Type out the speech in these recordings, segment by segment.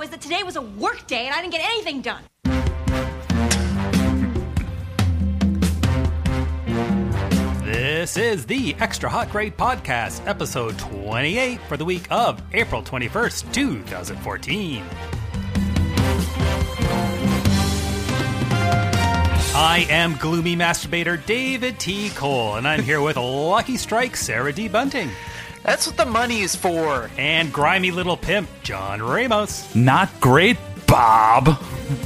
is that today was a work day and I didn't get anything done. This is the Extra Hot Grade Podcast, episode 28 for the week of April 21st, 2014. I am gloomy masturbator David T. Cole, and I'm here with Lucky Strike Sarah D. Bunting. That's what the money is for. And grimy little pimp John Ramos. Not great, Bob.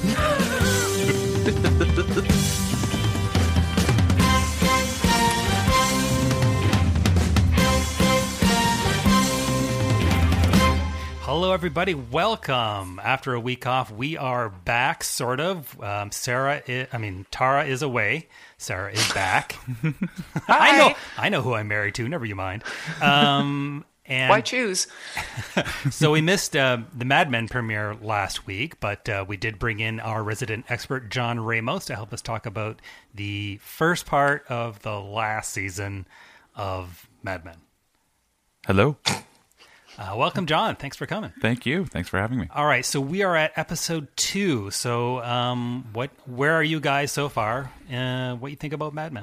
Hello, everybody. Welcome. After a week off, we are back, sort of. Tara is away. Sarah is back. Hi. I know who I'm married to. Never you mind. And why choose? So we missed the Mad Men premiere last week, but we did bring in our resident expert, John Ramos, to help us talk about the first part of the last season of Mad Men. Hello. Welcome, John. Thanks for coming. Thank you. Thanks for having me. All right, so we are at episode 2. So, where are you guys so far? What do you think about Mad Men?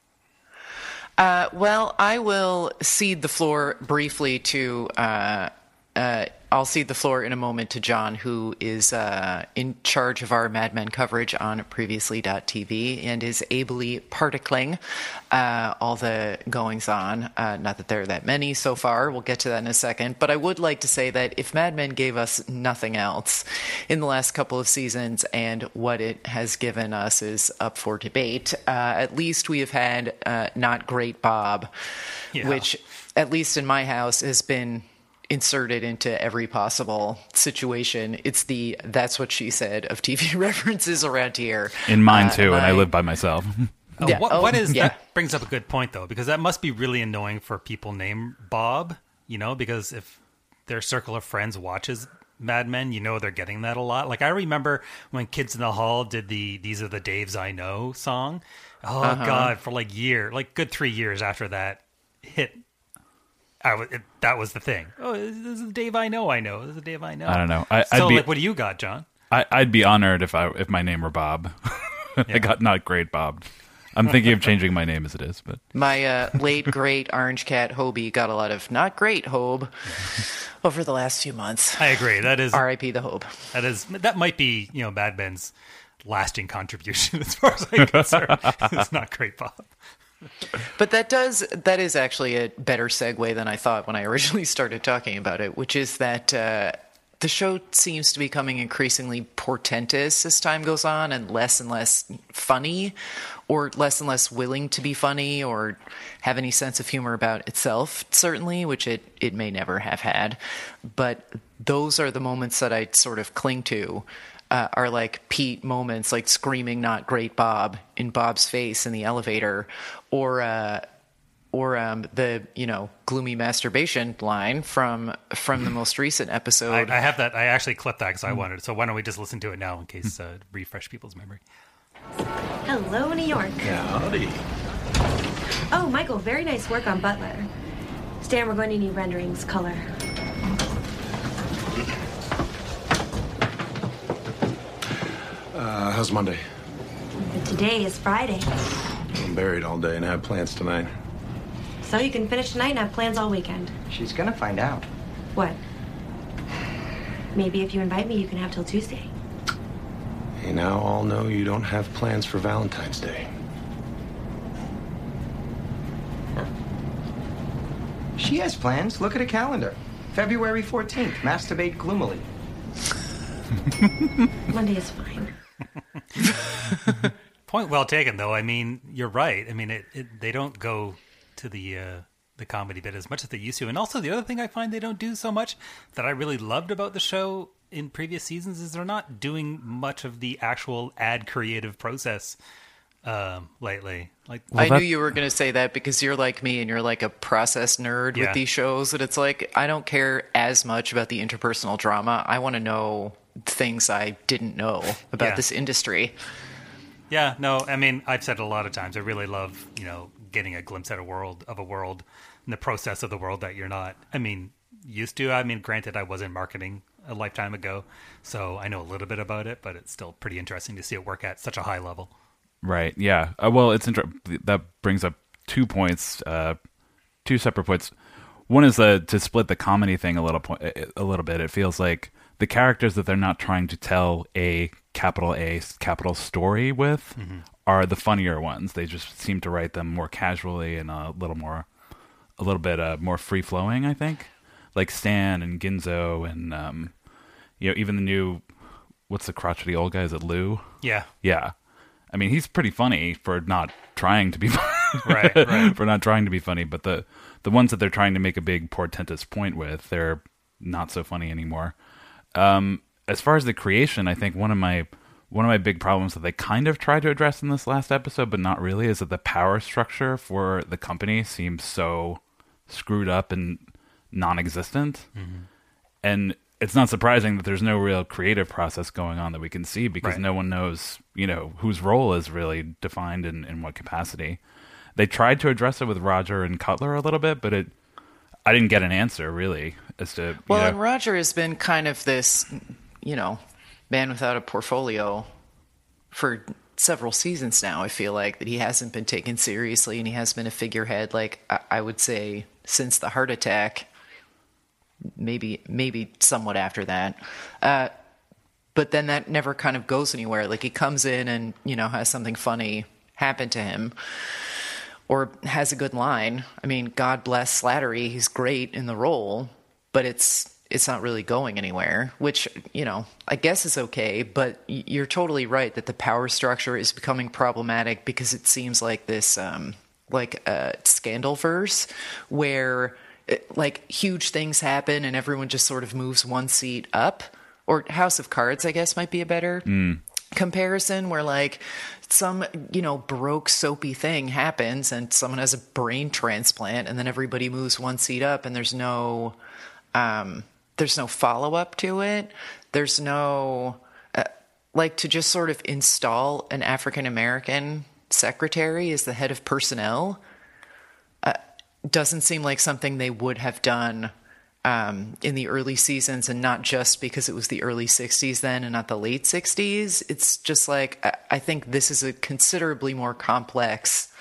Well, I will cede the floor briefly to. I'll cede the floor in a moment to John, who is in charge of our Mad Men coverage on Previously.tv and is ably particling all the goings-on. Not that there are that many so far. We'll get to that in a second. But I would like to say that if Mad Men gave us nothing else in the last couple of seasons, and what it has given us is up for debate, at least we have had Not Great Bob, which, at least in my house, has been inserted into every possible situation. It's the "that's what she said" of TV references around here. In mine too, and I live by myself. Yeah. That brings up a good point, though, because that must be really annoying for people named Bob, because if their circle of friends watches Mad Men, they're getting that a lot. Like, I remember when Kids in the Hall did the "These Are the Daves I Know" song. Oh, God, for good 3 years after that hit, that was the thing. Oh, this is the Dave I know. This is the Dave I know. I don't know. What do you got, John? I'd be honored if my name were Bob. I got Not Great Bob. I'm thinking of changing my name as it is, but my late great Orange Cat Hobie got a lot of "not great Hobe" over the last few months. I agree. That is R.I.P. the Hobe. That might be Mad Men's lasting contribution as far as I'm concerned. It's Not Great Bob. But that is actually a better segue than I thought when I originally started talking about it, which is that the show seems to be becoming increasingly portentous as time goes on and less funny, or less and less willing to be funny or have any sense of humor about itself, certainly, which it may never have had. But those are the moments that I sort of cling to. Are like Pete moments, like screaming "Not Great Bob" in Bob's face in the elevator, or the gloomy masturbation line from the most recent episode. I have that. I actually clipped that because I wanted it. So why don't we just listen to it now in case refresh people's memory. Hello, New York. Howdy. Oh, Michael, very nice work on Butler. Stan, we're going to need renderings, color. How's Monday? But today is Friday. I'm buried all day and have plans tonight. So you can finish tonight and have plans all weekend. She's gonna find out. What? Maybe if you invite me, you can have till Tuesday. Hey, now I'll know you don't have plans for Valentine's Day. She has plans. Look at a calendar. February 14th. Masturbate gloomily. Monday is fine. Point well taken, though. I mean, you're right. I mean, they don't go to the comedy bit as much as they used to. And also, the other thing I find they don't do so much that I really loved about the show in previous seasons is they're not doing much of the actual ad creative process lately. I knew you were going to say that because you're like me and you're like a process nerd with these shows. That it's like, I don't care as much about the interpersonal drama. I want to know things I didn't know about this industry. Yeah, no, I mean, I've said it a lot of times. I really love, getting a glimpse at a world and the process of the world that you're not. I mean, used to. I mean, granted, I was in marketing a lifetime ago, so I know a little bit about it, but it's still pretty interesting to see it work at such a high level. Right. Yeah. Well, it's that brings up 2 points, 2 separate points. One is to split the comedy thing a little bit. It feels like the characters that they're not trying to tell a capital story with are the funnier ones. They just seem to write them more casually and a little bit more free flowing, I think. Like Stan and Ginzo and even the new, what's the crotchety old guy? Is it Lou? Yeah. Yeah. I mean, he's pretty funny for not trying to be right. for not trying to be funny, but the ones that they're trying to make a big portentous point with, they're not so funny anymore. As far as the creation, I think one of my big problems that they kind of tried to address in this last episode, but not really, is that the power structure for the company seems so screwed up and non-existent. And it's not surprising that there's no real creative process going on that we can see, because no one knows, whose role is really defined in what capacity. They tried to address it with Roger and Cutler a little bit, but I didn't get an answer really as to. Well, and Roger has been kind of this, man without a portfolio for several seasons now. I feel like that he hasn't been taken seriously, and he has been a figurehead. Like I would say since the heart attack. Maybe somewhat after that. But then that never kind of goes anywhere. Like he comes in and, has something funny happen to him or has a good line. I mean, God bless Slattery. He's great in the role, but it's not really going anywhere, which, I guess is okay. But you're totally right that the power structure is becoming problematic because it seems like this, Scandalverse where huge things happen and everyone just sort of moves one seat up. Or House of Cards, I guess, might be a better comparison, where some, Baroque soapy thing happens and someone has a brain transplant and then everybody moves one seat up and there's no follow-up to it. There's no, to just sort of install an African-American secretary as the head of personnel doesn't seem like something they would have done in the early seasons, and not just because it was the early 60s then and not the late 60s. It's just I think this is a considerably more complex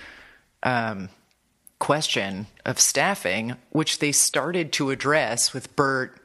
question of staffing, which they started to address with Bert,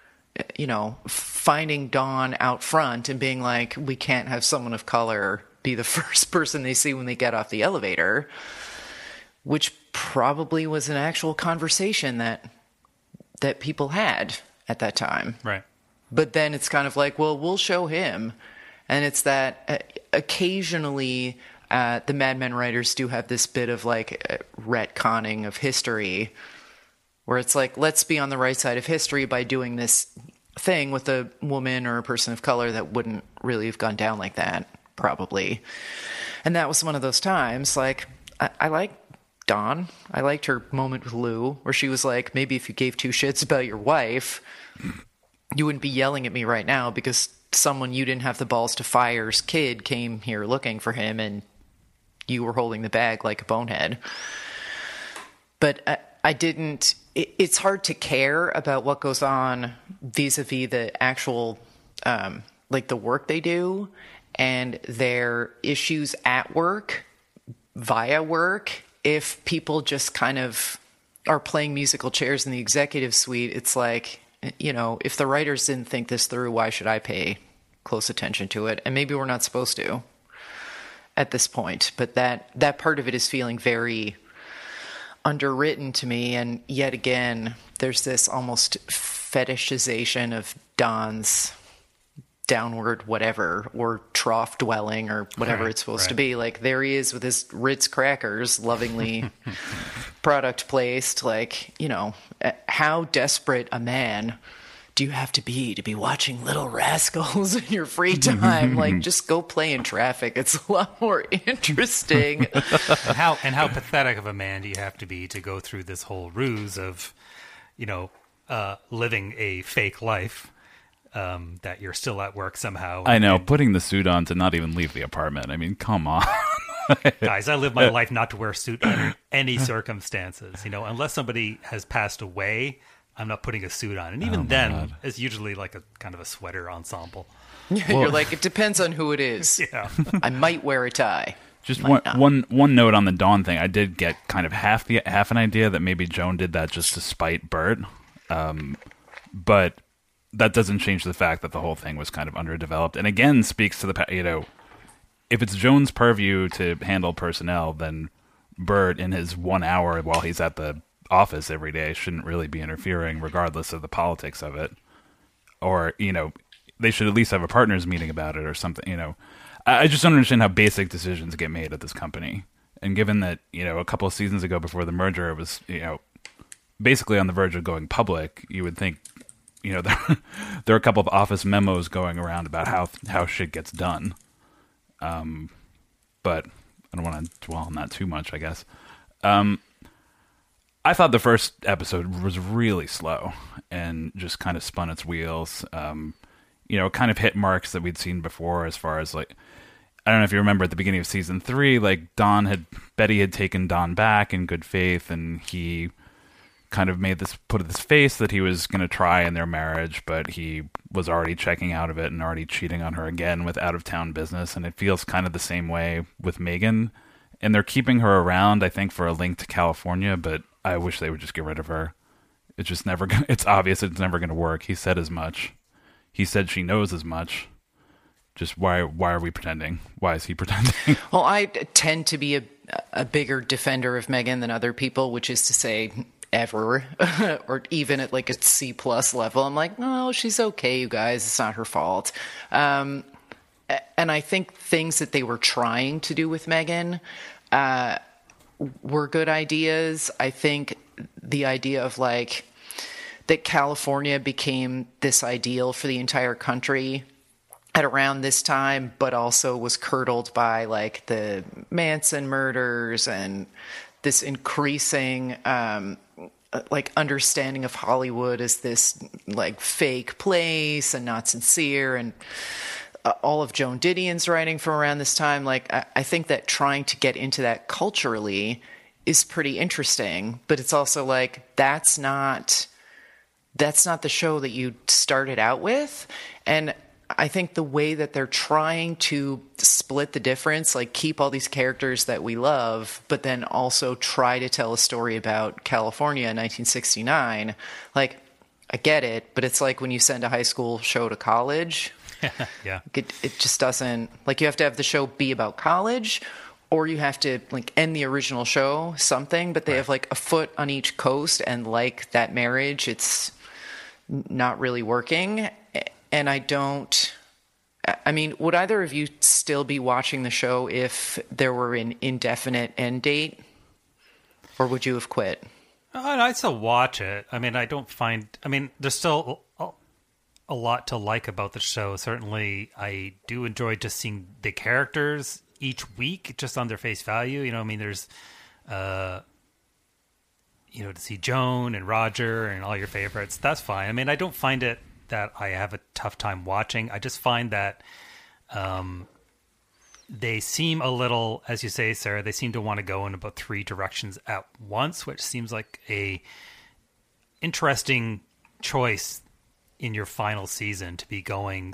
finding Dawn out front and being like, we can't have someone of color be the first person they see when they get off the elevator, which probably was an actual conversation that people had at that time. Right. But then it's kind of like, well, we'll show him. And it's that occasionally the Mad Men writers do have this bit of retconning of history where it's like, let's be on the right side of history by doing this thing with a woman or a person of color that wouldn't really have gone down like that, probably. And that was one of those times. I like Dawn. I liked her moment with Lou, where she was like, maybe if you gave two shits about your wife, you wouldn't be yelling at me right now because someone you didn't have the balls to fire's kid came here looking for him and you were holding the bag like a bonehead. But I didn't... It's hard to care about what goes on vis-a-vis the actual, the work they do and their issues at work, via work. If people just kind of are playing musical chairs in the executive suite, it's like, if the writers didn't think this through, why should I pay close attention to it? And maybe we're not supposed to at this point. But that part of it is feeling very underwritten to me. And yet again, there's this almost fetishization of Don's downward whatever, or trough dwelling, or whatever it's supposed to be. There he is with his Ritz crackers, lovingly product placed. How desperate a man do you have to be watching Little Rascals in your free time? Just go play in traffic. It's a lot more interesting. And how pathetic of a man do you have to be to go through this whole ruse of, living a fake life? That you're still at work somehow. I know, putting the suit on to not even leave the apartment. I mean, come on. Guys, I live my life not to wear a suit under any circumstances. Unless somebody has passed away, I'm not putting a suit on. And even then, it's usually like a kind of a sweater ensemble. You're like, it depends on who it is. Yeah. I might wear a tie. Just one note on the Dawn thing. I did get kind of half an idea that maybe Joan did that just to spite Bert, but that doesn't change the fact that the whole thing was kind of underdeveloped. And again, speaks to the if it's Joan's purview to handle personnel, then Bert in his 1 hour while he's at the office every day shouldn't really be interfering, regardless of the politics of it. Or they should at least have a partners meeting about it or something. I just don't understand how basic decisions get made at this company. And given that, a couple of seasons ago before the merger, it was, basically on the verge of going public, you would think, there are a couple of office memos going around about how shit gets done. But I don't want to dwell on that too much, I guess. I thought the first episode was really slow and just kind of spun its wheels. It kind of hit marks that we'd seen before as far as I don't know if you remember at the beginning of season 3, Betty had taken Don back in good faith, and he kind of put this face that he was going to try in their marriage, but he was already checking out of it and already cheating on her again with out-of-town business. And it feels kind of the same way with Megan, and they're keeping her around, I think, for a link to California, but I wish they would just get rid of her. It's just never gonna, it's obvious it's never going to work. He said as much. He said she knows as much. Just why are we pretending? Why is he pretending? Well, I tend to be a bigger defender of Megan than other people, which is to say ever, or even at a C+ level. I'm like, oh, she's okay, you guys. It's not her fault. And I think things that they were trying to do with Megan were good ideas. I think the idea of that California became this ideal for the entire country at around this time, but also was curdled by the Manson murders and this increasing understanding of Hollywood as this fake place and not sincere, and all of Joan Didion's writing from around this time. I think that trying to get into that culturally is pretty interesting, but it's also that's not the show that you started out with. And I think the way that they're trying to split the difference, keep all these characters that we love, but then also try to tell a story about California in 1969, I get it, but it's when you send a high school show to college. Yeah. It just doesn't, you have to have the show be about college, or you have to end the original show something, but they have a foot on each coast, and that marriage, it's not really working. And would either of you still be watching the show if there were an indefinite end date? Or would you have quit? I'd still watch it. There's still a lot to like about the show. Certainly, I do enjoy just seeing the characters each week, just on their face value. There's, to see Joan and Roger and all your favorites. That's fine. I don't find it that I have a tough time watching. I just find that they seem a little, as you say, Sarah, they seem to want to go in about 3 directions at once, which seems like a interesting choice in your final season to be going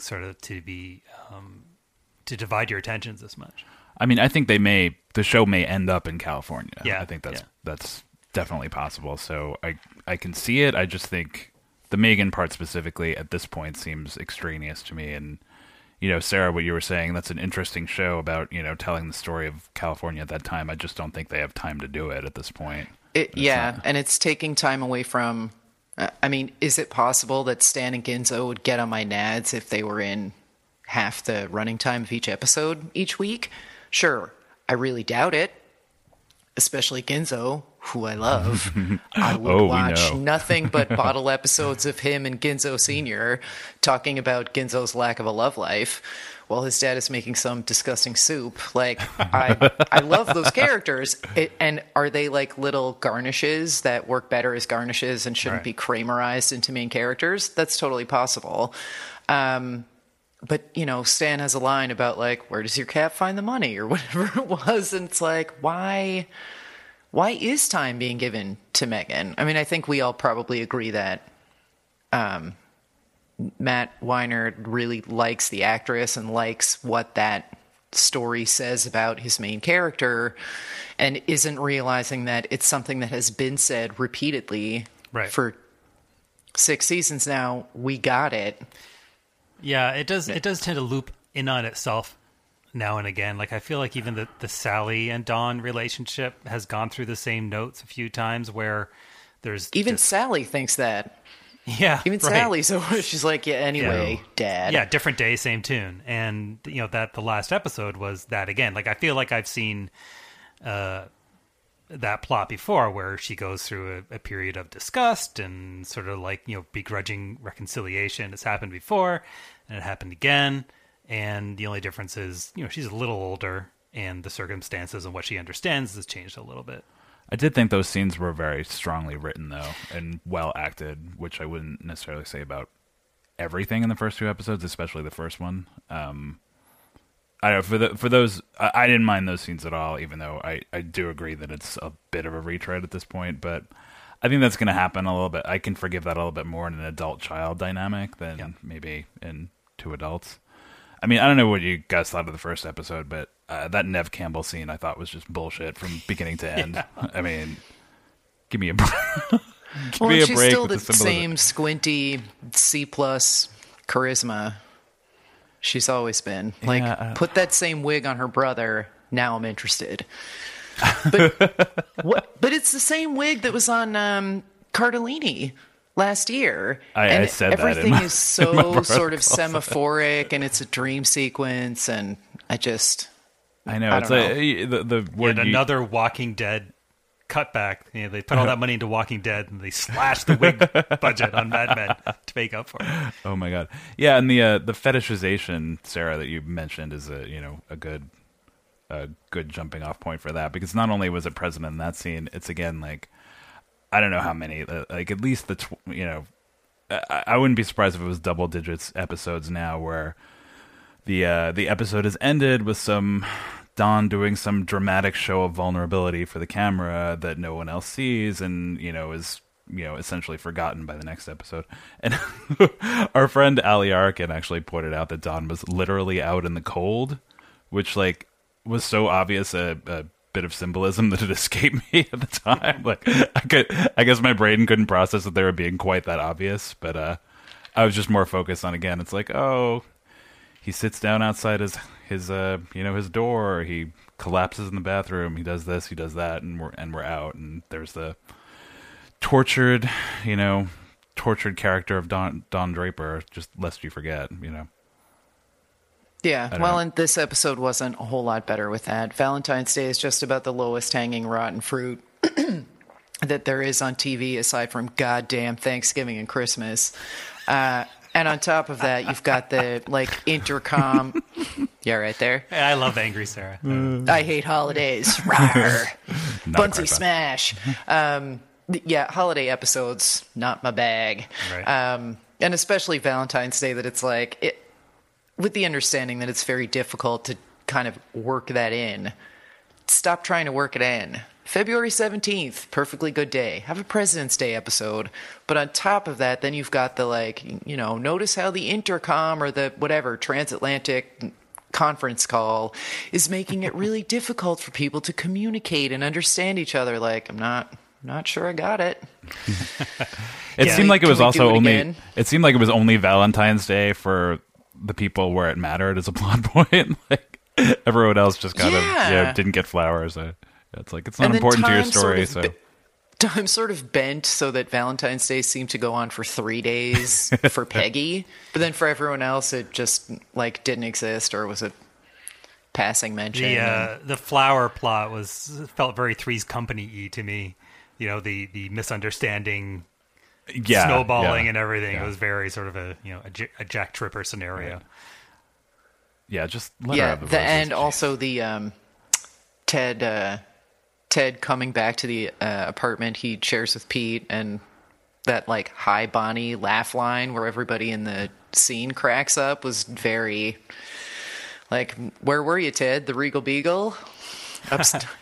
to divide your attentions this much. I think the show may end up in California. Yeah. I think that's definitely possible. So I can see it. I just think the Megan part specifically at this point seems extraneous to me. And, Sarah, what you were saying, that's an interesting show about, telling the story of California at that time. I just don't think they have time to do it at this point. And it's taking time away from, is it possible that Stan and Ginzo would get on my nads if they were in half the running time of each episode each week? Sure. I really doubt it. Especially Ginzo, who I love. I would watch nothing but bottle episodes of him and Ginzo Sr. talking about Ginzo's lack of a love life while his dad is making some disgusting soup. I love those characters. And are they little garnishes that work better as garnishes and shouldn't be Kramerized into main characters? That's totally possible. But, Stan has a line about, where does your cat find the money? Or whatever it was. And it's why is time being given to Megan? I think we all probably agree that Matt Weiner really likes the actress and likes what that story says about his main character, and isn't realizing that it's something that has been said repeatedly for 6 seasons now. We got it. Yeah, it does tend to loop in on itself now and again. Like, I feel like even the Sally and Dawn relationship has gone through the same notes a few times where there's even Sally thinks that. Yeah, even Sally's over. She's like, yeah, anyway, Dad. Yeah, different day, same tune. And that the last episode was that again. Like, I feel like I've seen that plot before, where she goes through a period of disgust and sort of like begrudging reconciliation. It's happened before, and it happened again. And the only difference is she's a little older, and the circumstances and what she understands has changed a little bit. I did think those scenes were very strongly written, though, and well acted, which I wouldn't necessarily say about everything in the first 2 episodes, especially the first one. I don't know, for those, I didn't mind those scenes at all, even though I do agree that it's a bit of a retread at this point. But I think that's going to happen a little bit. I can forgive that a little bit more in an adult-child dynamic than maybe in 2 adults. I mean, I don't know what you guys thought of the first episode, but that Nev Campbell scene I thought was just bullshit from beginning to end. Yeah. I mean, give me a break. She's still the same squinty C+ charisma she's always been. Like, put that same wig on her brother, now I'm interested. But it's the same wig that was on Cardellini last year. I said everything that is so sort of semaphoric, and it's a dream sequence, and I know it's like the word another Walking Dead cutback. They put all that money into Walking Dead, and they slashed the wig budget on Mad Men to make up for it. Oh my god, yeah, and the fetishization, Sarah, that you mentioned is a good jumping off point for that, because not only was it present in that scene, it's again like, I don't know how many, like at least I wouldn't be surprised if it was double digits episodes now where the episode is ended with some Dawn doing some dramatic show of vulnerability for the camera that no one else sees, and is essentially forgotten by the next episode. And our friend Ali Arkin actually pointed out that Dawn was literally out in the cold, which like was so obvious a bit of symbolism that it escaped me at the time. Like, I guess my brain couldn't process that they were being quite that obvious, but I was just more focused on, again, it's like, oh, he sits down outside his door, he collapses in the bathroom, he does this, he does that, and we're out, and there's the tortured character of Don Draper, just lest you forget, Yeah, well, and this episode wasn't a whole lot better with that. Valentine's Day is just about the lowest hanging rotten fruit that there is on TV, aside from goddamn Thanksgiving and Christmas. And on top of that, you've got the, intercom. Yeah, right there. Hey, I love Angry Sarah. I hate holidays. Rawr. Bunsy smash. Yeah, holiday episodes, not my bag. Right. And especially Valentine's Day, that it's like... with the understanding that it's very difficult to kind of work that in. Stop trying to work it in. February 17th, perfectly good day. Have a President's Day episode. But on top of that, then you've got the, notice how the intercom or the whatever, transatlantic conference call is making it really difficult for people to communicate and understand each other. Like, I'm not sure I got it. It seemed like it was also only... It seemed like it was only Valentine's Day for... the people where it mattered as a plot point. Like, everyone else just kind of didn't get flowers. It's like, it's not important to your story. Time sort of bent so that Valentine's Day seemed to go on for 3 days for Peggy, but then for everyone else it just didn't exist, or was a passing mention. The flower plot felt very Three's Company-y to me. The misunderstanding, snowballing and everything. It was very sort of a Jack Tripper scenario. Right. Yeah, just let her have the and also the Ted coming back to the apartment he shares with Pete, and that hi Bonnie laugh line where everybody in the scene cracks up was very where were you, Ted? The Regal Beagle?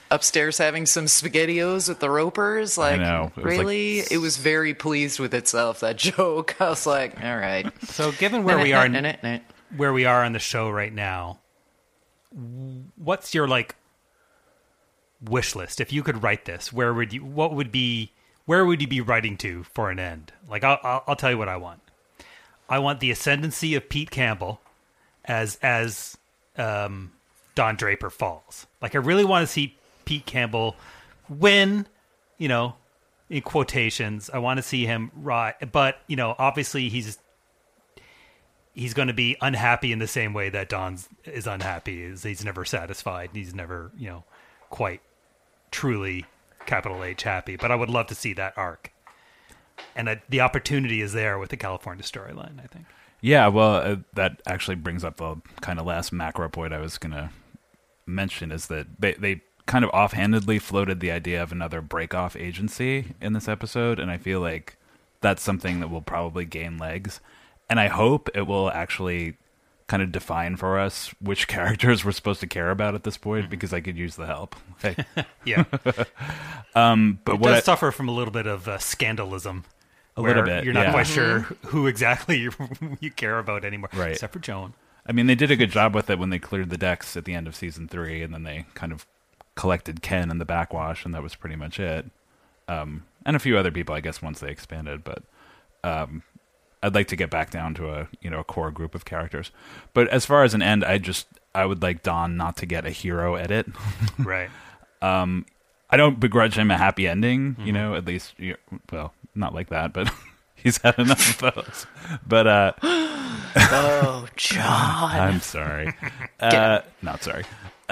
upstairs having some SpaghettiOs with the Ropers. Like, know. It was really? It was very pleased with itself, that joke. I was like, all right. So given where we are on the show right now, what's your like wish list? If you could write this, where would you be writing to for an end? Like, I'll tell you what I want. I want the ascendancy of Pete Campbell as Don Draper falls. Like, I really want to see Pete Campbell win, in quotations. I want to see him but obviously he's going to be unhappy in the same way that Don is unhappy. He's never satisfied. He's never, quite truly capital H happy. But I would love to see that arc. And the opportunity is there with the California storyline, I think. Yeah, well, that actually brings up the kind of last macro point I was going to mention, is that they kind of offhandedly floated the idea of another break-off agency in this episode, and I feel like that's something that will probably gain legs. And I hope it will actually kind of define for us which characters we're supposed to care about at this point, because I could use the help. Yeah. But it does suffer from a little bit of scandalism. A little bit. You're not quite sure who exactly you care about anymore, right? Except for Joan. I mean, they did a good job with it when they cleared the decks at the end of season 3, and then they kind of collected Ken in the backwash, and that was pretty much it. And a few other people, I guess, once they expanded. But I'd like to get back down to a core group of characters. But as far as an end, I would like Don not to get a hero edit. Right. I don't begrudge him a happy ending, at least, well, not like that, but he's had enough of those. But, oh, John. I'm sorry. Not sorry.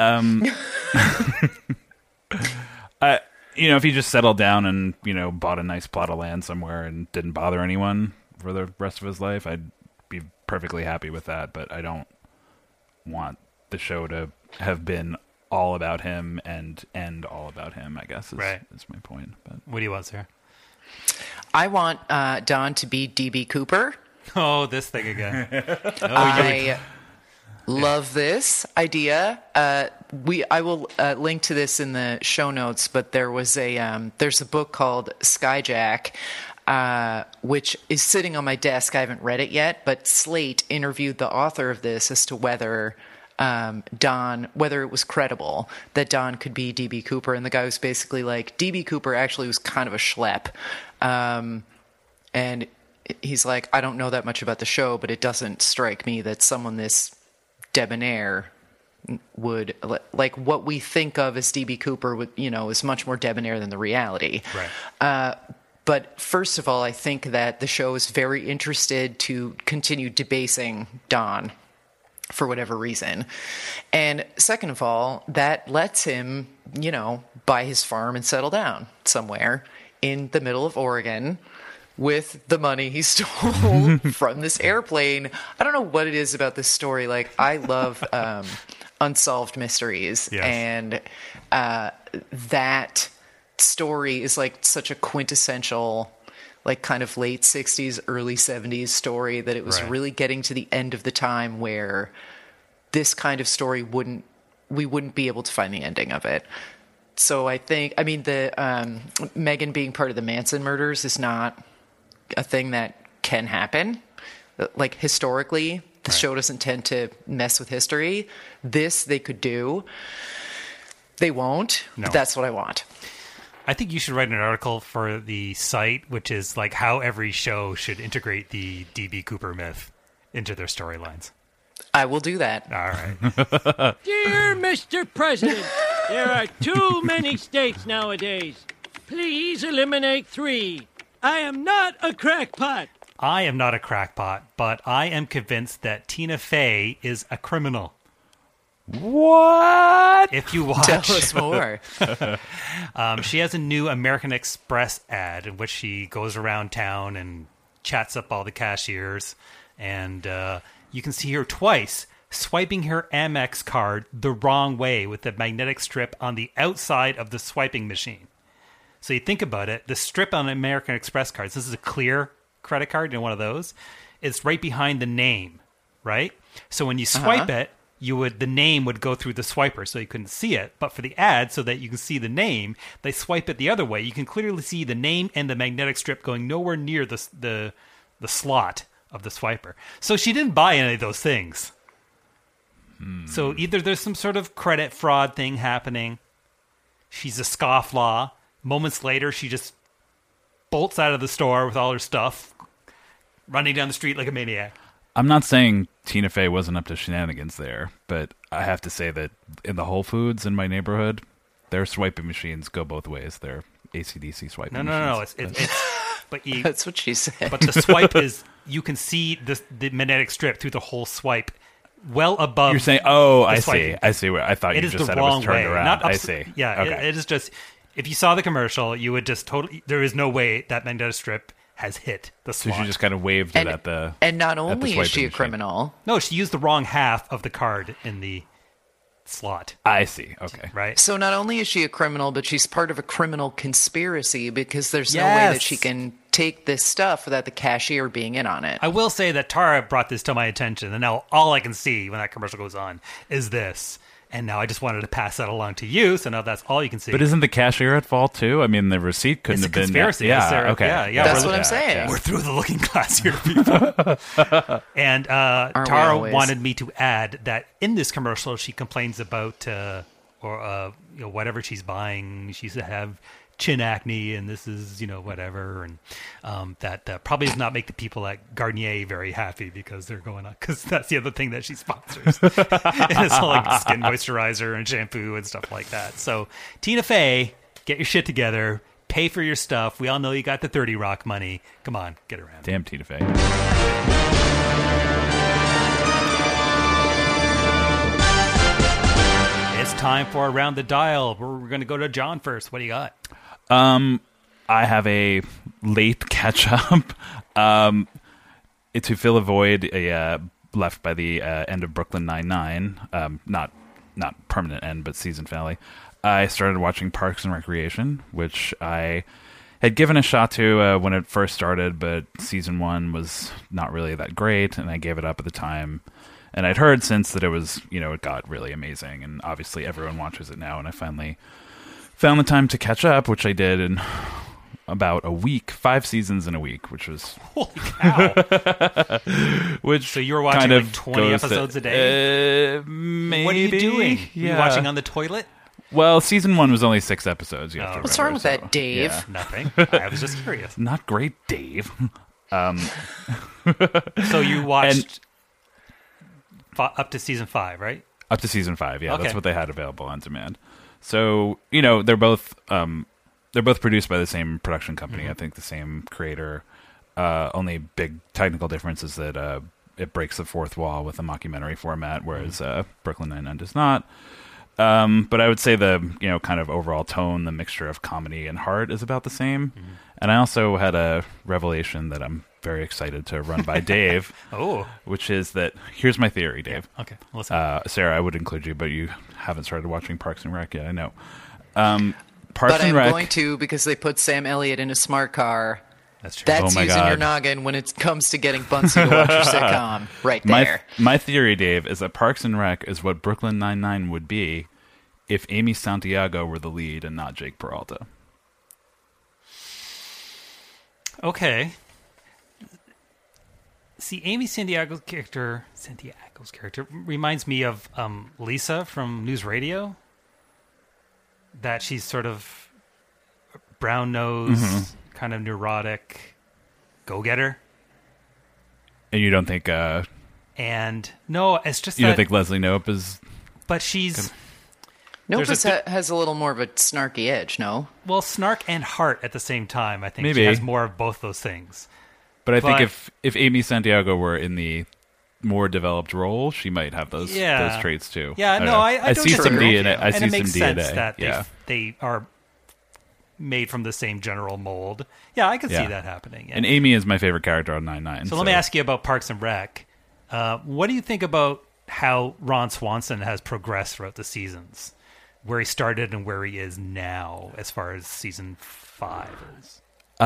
If he just settled down and, bought a nice plot of land somewhere and didn't bother anyone for the rest of his life, I'd be perfectly happy with that. But I don't want the show to have been all about him and end all about him, I guess, is my point. But what do you want, Sarah? I want Don to be D.B. Cooper. Oh, this thing again. I love this idea. I will link to this in the show notes, but there's a book called Skyjack, which is sitting on my desk. I haven't read it yet, but Slate interviewed the author of this as to whether it was credible that Don could be D.B. Cooper. And the guy was basically like, D.B. Cooper actually was kind of a schlep. And he's like, I don't know that much about the show, but it doesn't strike me that someone this debonair would, like, what we think of as D.B. Cooper is much more debonair than the reality. Right. But first of all, I think that the show is very interested to continue debasing Don for whatever reason. And second of all, that lets him, buy his farm and settle down somewhere in the middle of Oregon with the money he stole from this airplane. I don't know what it is about this story. Like, I love unsolved mysteries. Yes. And that story is like such a quintessential, like, kind of late 60s, early 70s story, that it was really getting to the end of the time where this kind of story we wouldn't be able to find the ending of it. So the Megan being part of the Manson murders is not a thing that can happen. Like, historically, the show doesn't tend to mess with history. This they could do. They won't. No. But that's what I want. I think you should write an article for the site, which is like how every show should integrate the D.B. Cooper myth into their storylines. I will do that. All right. Dear Mr. President, there are too many states nowadays. Please eliminate 3. I am not a crackpot. I am not a crackpot, but I am convinced that Tina Fey is a criminal. What? If you watch, Tell us more. She has a new American Express ad in which she goes around town and chats up all the cashiers, and you can see her twice swiping her Amex card the wrong way with the magnetic strip on the outside of the swiping machine. So you think about it, the strip on American Express cards, this is a clear credit card in one of those, it's right behind the name, right? So when you swipe it, the name would go through the swiper so you couldn't see it. But for the ad, so that you can see the name, they swipe it the other way. You can clearly see the name and the magnetic strip going nowhere near the slot of the swiper. So she didn't buy any of those things. So either there's some sort of credit fraud thing happening. She's a scofflaw. Moments later, she just bolts out of the store with all her stuff, running down the street like a maniac. I'm not saying Tina Fey wasn't up to shenanigans there, but I have to say that in the Whole Foods in my neighborhood, their swiping machines go both ways. They're AC/DC swiping machines. No. But That's what she said. But the swipe is, you can see the magnetic strip through the whole swipe, well above. You're saying, I see. Where I thought you just said it was turned around. I see. Yeah, okay. it is just, if you saw the commercial, you would just there is no way that magnetic strip has hit the So slot. she just kind of waved it at the. And not only is she a machine. criminal, No, she used the wrong half of the card in the slot. I see. Okay. Right? so not only is she a criminal, but she's part of a criminal conspiracy because there's no way that Yes. she can take this stuff without the cashier being in on it. I will say that Tara brought this to my attention, and now all I can see when that commercial goes on is this. And now I just wanted to pass that along to you, so now that's all you can see. But isn't the cashier at fault too? I mean, the receipt couldn't It's a have been. conspiracy. Yeah. Sarah. Okay. Yeah, That's we're- what I'm saying. We're through the looking glass here, people. And we Tara always? wanted me to add that in this commercial, she complains about whatever she's buying. She used to have chin acne, and this is whatever, and that probably does not make the people at Garnier very happy because they're going on, because that's the other thing that she sponsors. And it's all like skin moisturizer and shampoo and stuff like that. So Tina Fey, get your shit together. Pay for your stuff. We all know you got the 30 Rock money. Come on, get around. Damn Tina Fey. It's time for Around the Dial. We're going to go to John first. What do you got? I have a late catch up. To fill a void left by the end of Brooklyn Nine-Nine. Not permanent end, but season finale. I started watching Parks and Recreation, which I had given a shot to when it first started, but season 1 was not really that great, and I gave it up at the time. And I'd heard since that it was, it got really amazing, and obviously everyone watches it now, and I finally found the time to catch up, which I did in about a week, 5 seasons in a week, which was... Holy cow. which So you were watching kind of like 20 goes episodes a day? Maybe. What are you doing? Yeah. You watching on the toilet? Well, season 1 was only 6 episodes. You have to What's remember, wrong with so, that, Dave? yeah. Nothing. I was just curious. Not great, Dave. So you watched up to season 5, right? Up to season 5, yeah. Okay. That's what they had available on demand. So, they're both produced by the same production company. Mm-hmm. I think the same creator. Only big technical difference is that it breaks the fourth wall with a mockumentary format, whereas Brooklyn Nine-Nine does not. But I would say the kind of overall tone, the mixture of comedy and heart is about the same. Mm-hmm. And I also had a revelation that I'm very excited to run by Dave. Oh. Which is that, here's my theory, Dave. Okay. Listen. Sarah, I would include you, but you haven't started watching Parks and Rec yet, I know. Parks But and I'm Rec, going to because they put Sam Elliott in a smart car. That's true. That's Oh my using your God. noggin when it comes to getting Bunsy to watch your sitcom. Right my there. my theory, Dave, is that Parks and Rec is what Brooklyn Nine-Nine would be if Amy Santiago were the lead and not Jake Peralta. Okay. See, Amy Santiago's character reminds me of Lisa from News Radio. That she's sort of brown nose, kind of neurotic, go-getter. And you don't think And no, it's just you that. don't think Leslie Knope is? But she's Nopus there's a has a little more of a snarky edge, no? well, snark and heart at the same time. I think Maybe. she has more of both those things. But I think But- if Amy Santiago were in the more developed role, she might have those traits too. Yeah, don't no, know. I don't see some disagree with DNA. you. I And see it some makes DNA. sense that yeah. they are made from the same general mold. Yeah, I can Yeah. see that happening. Yeah. And Amy is my favorite character on 9-9. So let me ask you about Parks and Rec. What do you think about how Ron Swanson has progressed throughout the seasons? Where he started and where he is now as far as season 5 is?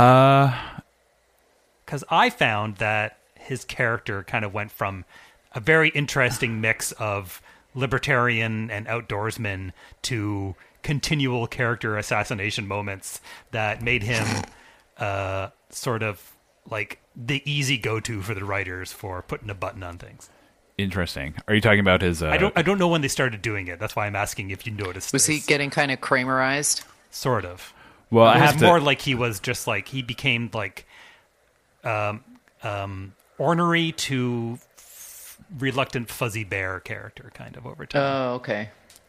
Because I found that his character kind of went from a very interesting mix of libertarian and outdoorsman to continual character assassination moments that made him sort of like the easy go-to for the writers for putting a button on things. Interesting. Are you talking about his... I don't know when they started doing it. That's why I'm asking if you noticed. Was he getting kind of Kramerized? Sort of. Well, it was more like he was just like, he became like ornery to reluctant fuzzy bear character kind of over time. Oh, okay.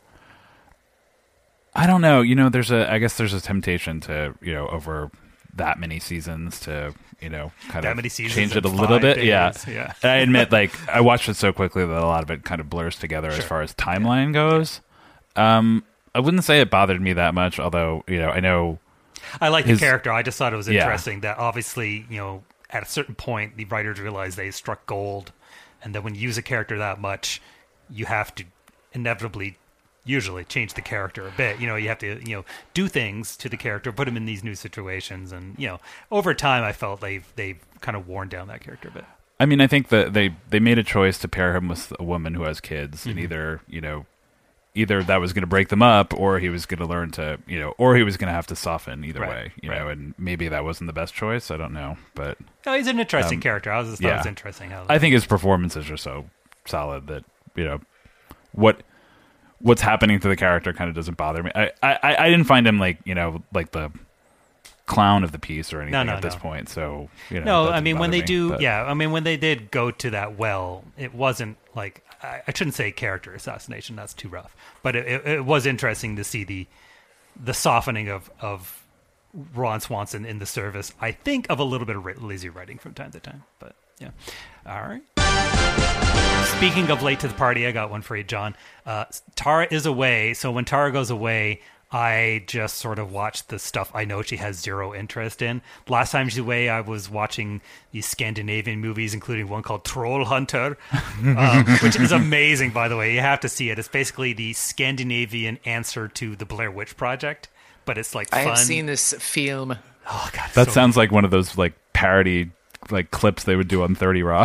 I don't know. You know, I guess there's a temptation to, you know, over that many seasons to, you know, kind that of many seasons change it a in little 5 bit. days. Yeah. Yeah. And I admit, like, I watched it so quickly that a lot of it kind of blurs together as far as timeline goes. I wouldn't say it bothered me that much, although, you know, I know... I like the character. I just thought it was interesting that obviously, you know, at a certain point, the writers realized they struck gold, and that when you use a character that much, you have to inevitably, usually, change the character a bit. You know, you have to, you know, do things to the character, put him in these new situations, and, you know, over time, I felt they've kind of worn down that character a bit. I mean, I think that they made a choice to pair him with a woman who has kids, and either that was going to break them up, or he was going to learn to, you know, or he was going to have to soften either way, you know, and maybe that wasn't the best choice. I don't know, but no, he's an interesting character. I just thought it was interesting how I think his performances are so solid that, you know, what's happening to the character kind of doesn't bother me. I didn't find him like, you know, like the clown of the piece or anything at this point. So, you know, no, I mean, when they when they did go to that well, it wasn't like, I shouldn't say character assassination. That's too rough. But it was interesting to see the softening of Ron Swanson in the service. I think of a little bit of lazy writing from time to time. But yeah, all right. Speaking of late to the party, I got one for you, John. Tara is away, so when Tara goes away, I just sort of watch the stuff I know she has zero interest in. Last time she's away, I was watching these Scandinavian movies, including one called Troll Hunter, which is amazing, by the way. You have to see it. It's basically the Scandinavian answer to the Blair Witch Project, but it's like fun. I have seen this film. Oh, God. That sounds like one of those like parody like clips they would do on 30 Rock.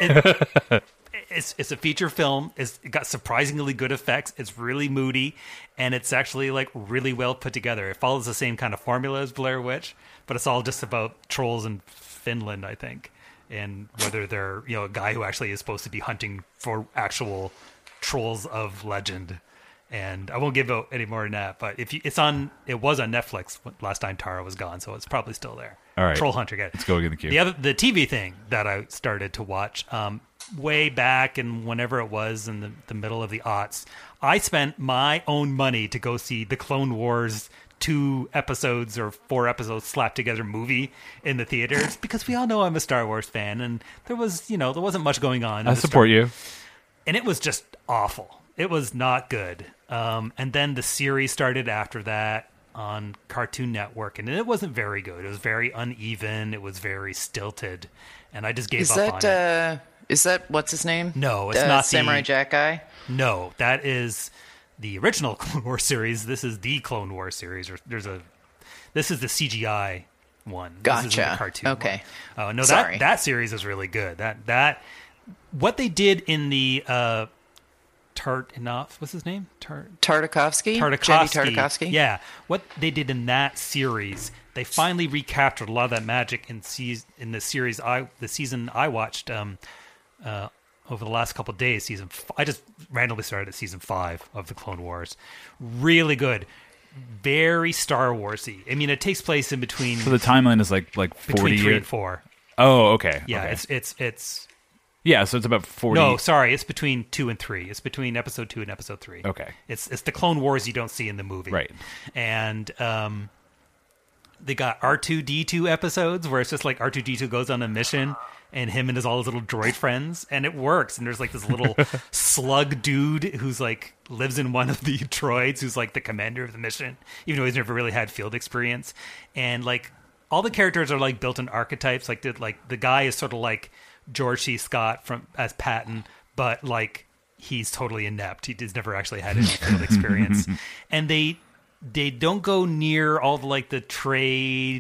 It's a feature film. It got surprisingly good effects. It's really moody, and it's actually like really well put together. It follows the same kind of formula as Blair Witch, but it's all just about trolls in Finland, I think, and whether they're, you know, a guy who actually is supposed to be hunting for actual trolls of legend. And I won't give out any more than that, but it was on Netflix last time Tara was gone, so it's probably still there. All right, Troll Hunter, get it. Let's go get the queue. The TV thing that I started to watch way back, and whenever it was in the middle of the aughts, I spent my own money to go see the Clone Wars 2 episodes or 4 episodes slapped together movie in the theaters, because we all know I'm a Star Wars fan, and there wasn't much going on. I support you. And it was just awful. It was not good. And then the series started after that on Cartoon Network, and it wasn't very good. It was very uneven. It was very stilted, and I just gave up on it. Is that what's his name? No, it's not Samurai Jack guy. No, that is the original Clone Wars series. This is the Clone Wars series. This is the CGI one. Gotcha. This is the cartoon. Okay. One. No, Sorry. that series is really good. That what they did in the what's his name? Tartakovsky? Jenny Tartakovsky? Yeah. What they did in that series, they finally recaptured a lot of that magic in the season I watched over the last couple of days. I just randomly started at season 5 of the Clone Wars. Really good. Very Star Warsy. I mean, it takes place in between. So the timeline is like 40 between 3 years. and 4. Oh, okay. Yeah, okay. it's yeah, so it's about 40. No, sorry, it's between 2 and 3. It's between episode 2 and episode 3. Okay. It's the Clone Wars you don't see in the movie. Right. And they got R2-D2 episodes where it's just like R2-D2 goes on a mission and him and all his little droid friends, and it works. And there's like this little slug dude who's like lives in one of the droids, who's like the commander of the mission, even though he's never really had field experience. And like all the characters are like built in archetypes. Like the guy is sort of like George C. Scott as Patton, but like he's totally inept. He's never actually had any field experience, and they don't go near all the like the trade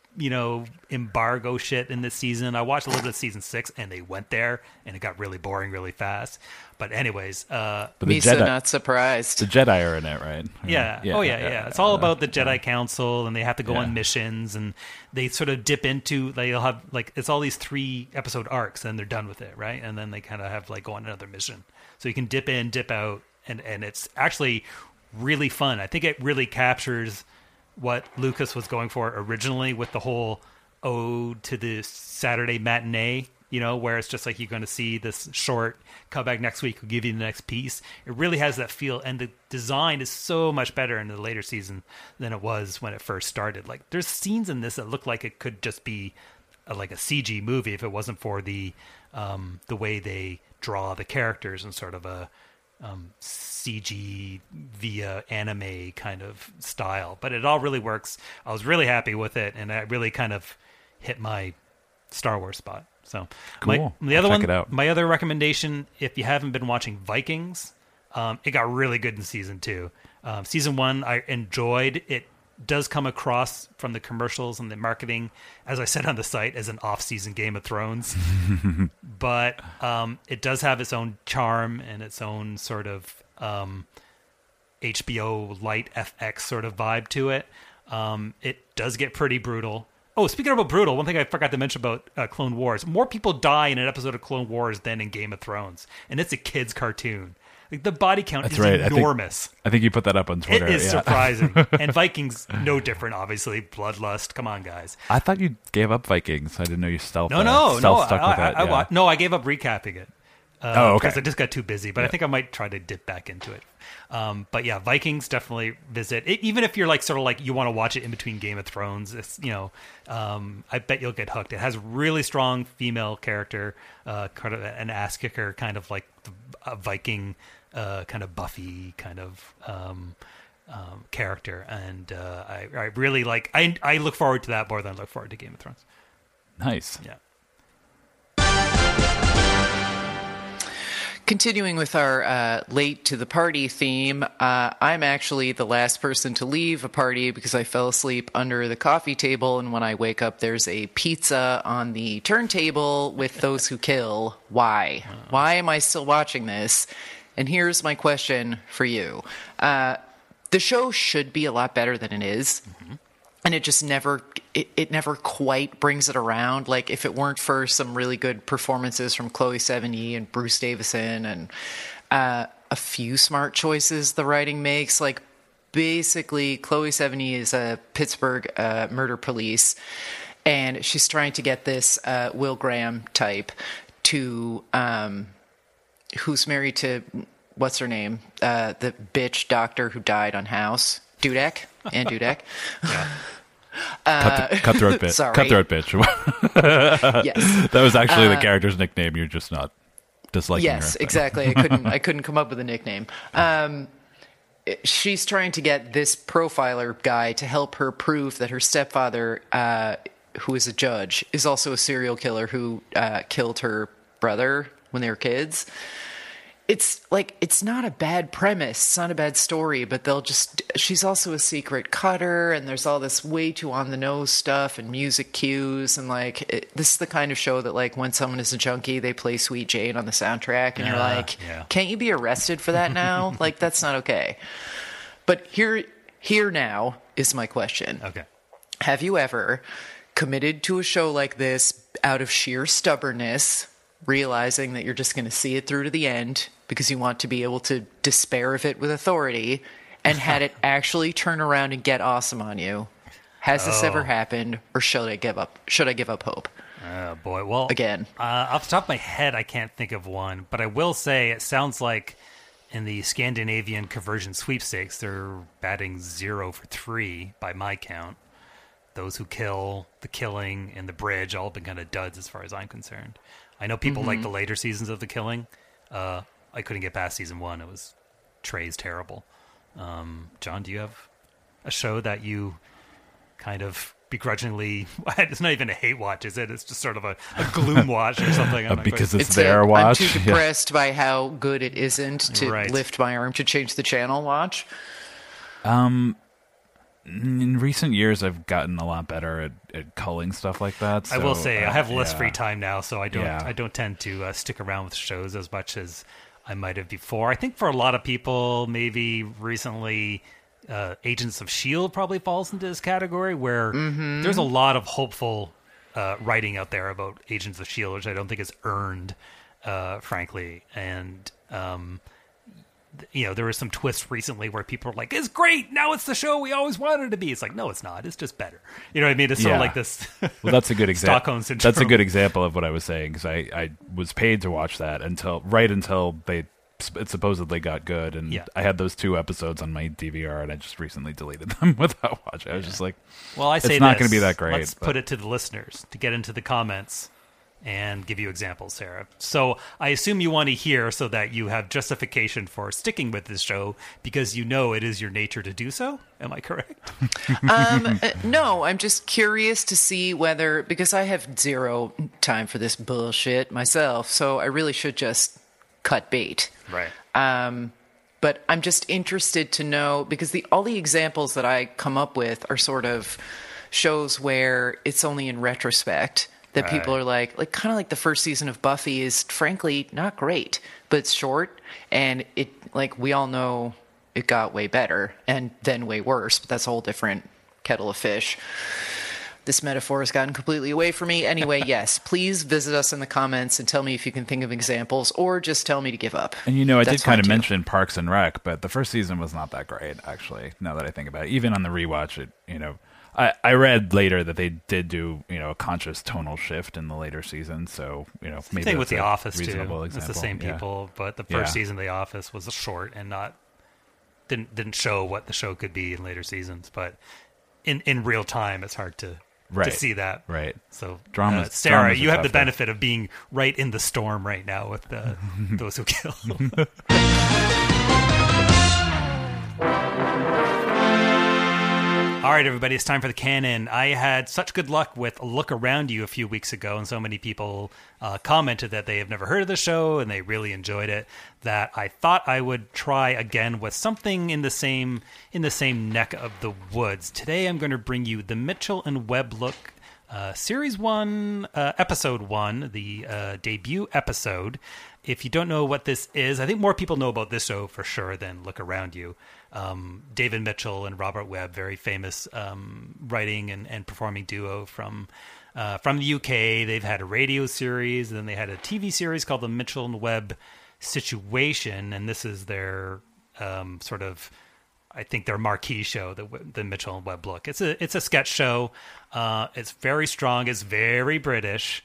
embargo shit in this season. I watched a little bit of season 6, and they went there, and it got really boring really fast. But anyways, but the Misa Jedi, not surprised. the Jedi are in it, right? yeah. It's all about the Jedi Council, and they have to go on missions, and they sort of dip into. They'll have it's all these 3-episode arcs, and they're done with it, right? And then they kind of have go on another mission, so you can dip in, dip out, and it's actually really fun. I think it really captures what Lucas was going for originally with the whole ode to the Saturday matinee, where it's just you're going to see this short, come back next week, we'll give you the next piece. It really has that feel, and the design is so much better in the later season than it was when it first started. There's scenes in this that look like it could just be a CG movie if it wasn't for the way they draw the characters in sort of a CG via anime kind of style, but it all really works. I was really happy with it, and I really kind of hit my Star Wars spot. So cool. Check it out. My other recommendation, if you haven't been watching Vikings, it got really good in season 2. Season 1 I enjoyed. It does come across from the commercials and the marketing, as I said on the site, as an off-season Game of Thrones. But it does have its own charm and its own sort of HBO light FX sort of vibe to it. It does get pretty brutal. Oh, speaking about brutal, one thing I forgot to mention about Clone Wars. More people die in an episode of Clone Wars than in Game of Thrones. And it's a kid's cartoon. The body count is enormous. I think you put that up on Twitter. It is surprising. And Vikings, no different, obviously. Bloodlust. Come on, guys. I thought you gave up Vikings. I didn't know you stuck with that. No, I gave up recapping it. Okay. Because I just got too busy. But I think I might try to dip back into it. But yeah, Vikings, definitely visit. Even if you're you want to watch it in between Game of Thrones, it's, I bet you'll get hooked. It has really strong female character, kind of an ass kicker, kind of like a Viking, kind of Buffy kind of character. And I really I look forward to that more than I look forward to Game of Thrones. Nice. Yeah. Continuing with our late to the party theme, I'm actually the last person to leave a party because I fell asleep under the coffee table, and when I wake up, there's a pizza on the turntable with Those Who Kill. Why? Why am I still watching this? And here's my question for you. The show should be a lot better than it is. Mm-hmm. And it just never quite brings it around. If it weren't for some really good performances from Chloe Sevigny and Bruce Davison and a few smart choices the writing makes, basically Chloe Sevigny is a Pittsburgh murder police, and she's trying to get this Will Graham type to who's married to what's her name, the bitch doctor who died on House. Dudek. Ann Dudek. Yeah. Cutthroat bitch. Sorry. Cutthroat bitch. Yes. That was actually the character's nickname. You're just not disliking her. Yes, exactly. I couldn't come up with a nickname. She's trying to get this profiler guy to help her prove that her stepfather, who is a judge, is also a serial killer who killed her brother when they were kids. It's not a bad premise. It's not a bad story, but she's also a secret cutter, and there's all this way too on the nose stuff and music cues. And this is the kind of show that when someone is a junkie, they play Sweet Jane on the soundtrack, and you're can't you be arrested for that now? That's not okay. But here now is my question. Okay. Have you ever committed to a show like this out of sheer stubbornness, realizing that you're just going to see it through to the end because you want to be able to despair of it with authority, and had it actually turn around and get awesome on you? Has this ever happened, or should I give up? Should I give up hope? Oh boy. Well, again, off the top of my head, I can't think of one, but I will say it sounds like in the Scandinavian conversion sweepstakes, they're batting 0 for 3 by my count. Those Who Kill, The Killing, and The Bridge all been kind of duds as far as I'm concerned. I know people like the later seasons of The Killing. I couldn't get past season 1. It was Trey's terrible. John, do you have a show that you kind of begrudgingly... It's not even a hate watch, is it? It's just sort of a gloom watch or something. Because it's their watch. I'm too depressed by how good it isn't to lift my arm to change the channel watch. In recent years, I've gotten a lot better at culling stuff like that. So, I will say I have less yeah. free time now, so I don't Yeah. I don't tend to stick around with shows as much as I might have before. I think for a lot of people, maybe recently, Agents of S.H.I.E.L.D. probably falls into this category where there's a lot of hopeful writing out there about Agents of S.H.I.E.L.D., which I don't think is earned, frankly. And there was some twists recently where people were like, "It's great! Now it's the show we always wanted it to be." It's like, no, it's not. It's just better. You know what I mean? It's sort of like this. Well, that's a good example. Stockholm syndrome. That's a good example of what I was saying, because I was paid to watch that until it supposedly got good, and I had those 2 episodes on my DVR, and I just recently deleted them without watching. I was just like, well, I say it's not going to be that great. Let's put it to the listeners to get into the comments and give you examples, Sarah. So I assume you want to hear so that you have justification for sticking with this show because you know it is your nature to do so. Am I correct? No, I'm just curious to see whether, because I have zero time for this bullshit myself, so I really should just cut bait. Right. But I'm just interested to know, because all the examples that I come up with are sort of shows where it's only in retrospect that people are like kind of like the first season of Buffy is frankly not great, but it's short, and it, like, we all know it got way better and then way worse, but that's a whole different kettle of fish. This metaphor has gotten completely away from me. Anyway, yes, please visit us in the comments and tell me if you can think of examples, or just tell me to give up. And I did kind of mention Parks and Rec, but the first season was not that great, actually, now that I think about it. Even on the rewatch, I read later that they did do, a conscious tonal shift in the later seasons, so, maybe Same with The Office, too. Example. It's the same people, but the first season of The Office was short and didn't show what the show could be in later seasons, but in real time, it's hard to see that. Right. So, Drama's Sarah, you have the tough benefit of being right in the storm right now with Those Who Kill. All right, everybody, it's time for the canon. I had such good luck with Look Around You a few weeks ago, and so many people commented that they have never heard of the show and they really enjoyed it, that I thought I would try again with something in the same neck of the woods. Today I'm going to bring you the Mitchell and Webb Look Series 1, Episode 1, the debut episode. If you don't know what this is, I think more people know about this show for sure than Look Around You. David Mitchell and Robert Webb, very famous writing and performing duo from the UK. They've had a radio series, and then they had a TV series called The Mitchell and Webb Situation, and this is their sort of, I think, their marquee show, the Mitchell and Webb Look. It's a sketch show. It's very strong. It's very British.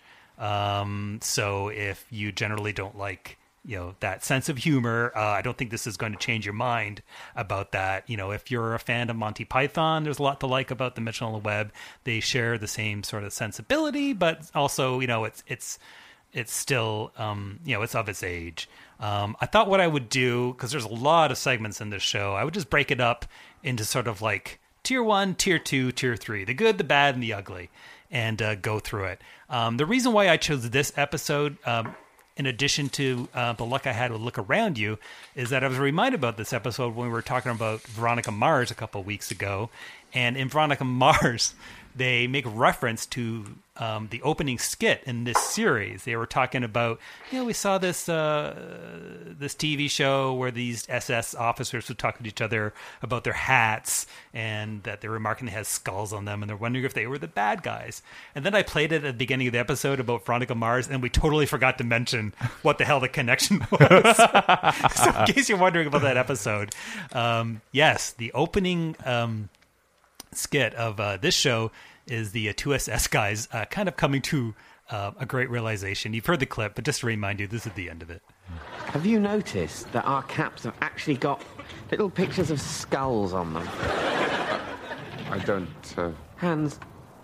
So if you generally don't like that sense of humor, I don't think this is going to change your mind about that. If you're a fan of Monty Python, there's a lot to like about the Mitchell and Webb. They share the same sort of sensibility, but also, it's still, it's of its age. I thought what I would do, because there's a lot of segments in this show, I would just break it up into sort of like tier 1, tier 2, tier 3, the good, the bad, and the ugly, and go through it. The reason why I chose this episode, in addition to the luck I had with Look Around You, is that I was reminded about this episode when we were talking about Veronica Mars a couple of weeks ago. And in Veronica Mars, they make reference to the opening skit in this series. They were talking about, we saw this TV show where these SS officers would talk to each other about their hats, and that they were remarking they had skulls on them, and they're wondering if they were the bad guys. And then I played it at the beginning of the episode about Veronica Mars, and we totally forgot to mention what the hell the connection was. So in case you're wondering about that episode, yes, the opening skit of this show is the two SS guys kind of coming to a great realization. You've heard the clip, but just to remind you, this is the end of it. Have you noticed that our caps have actually got little pictures of skulls on them? I don't, Hans,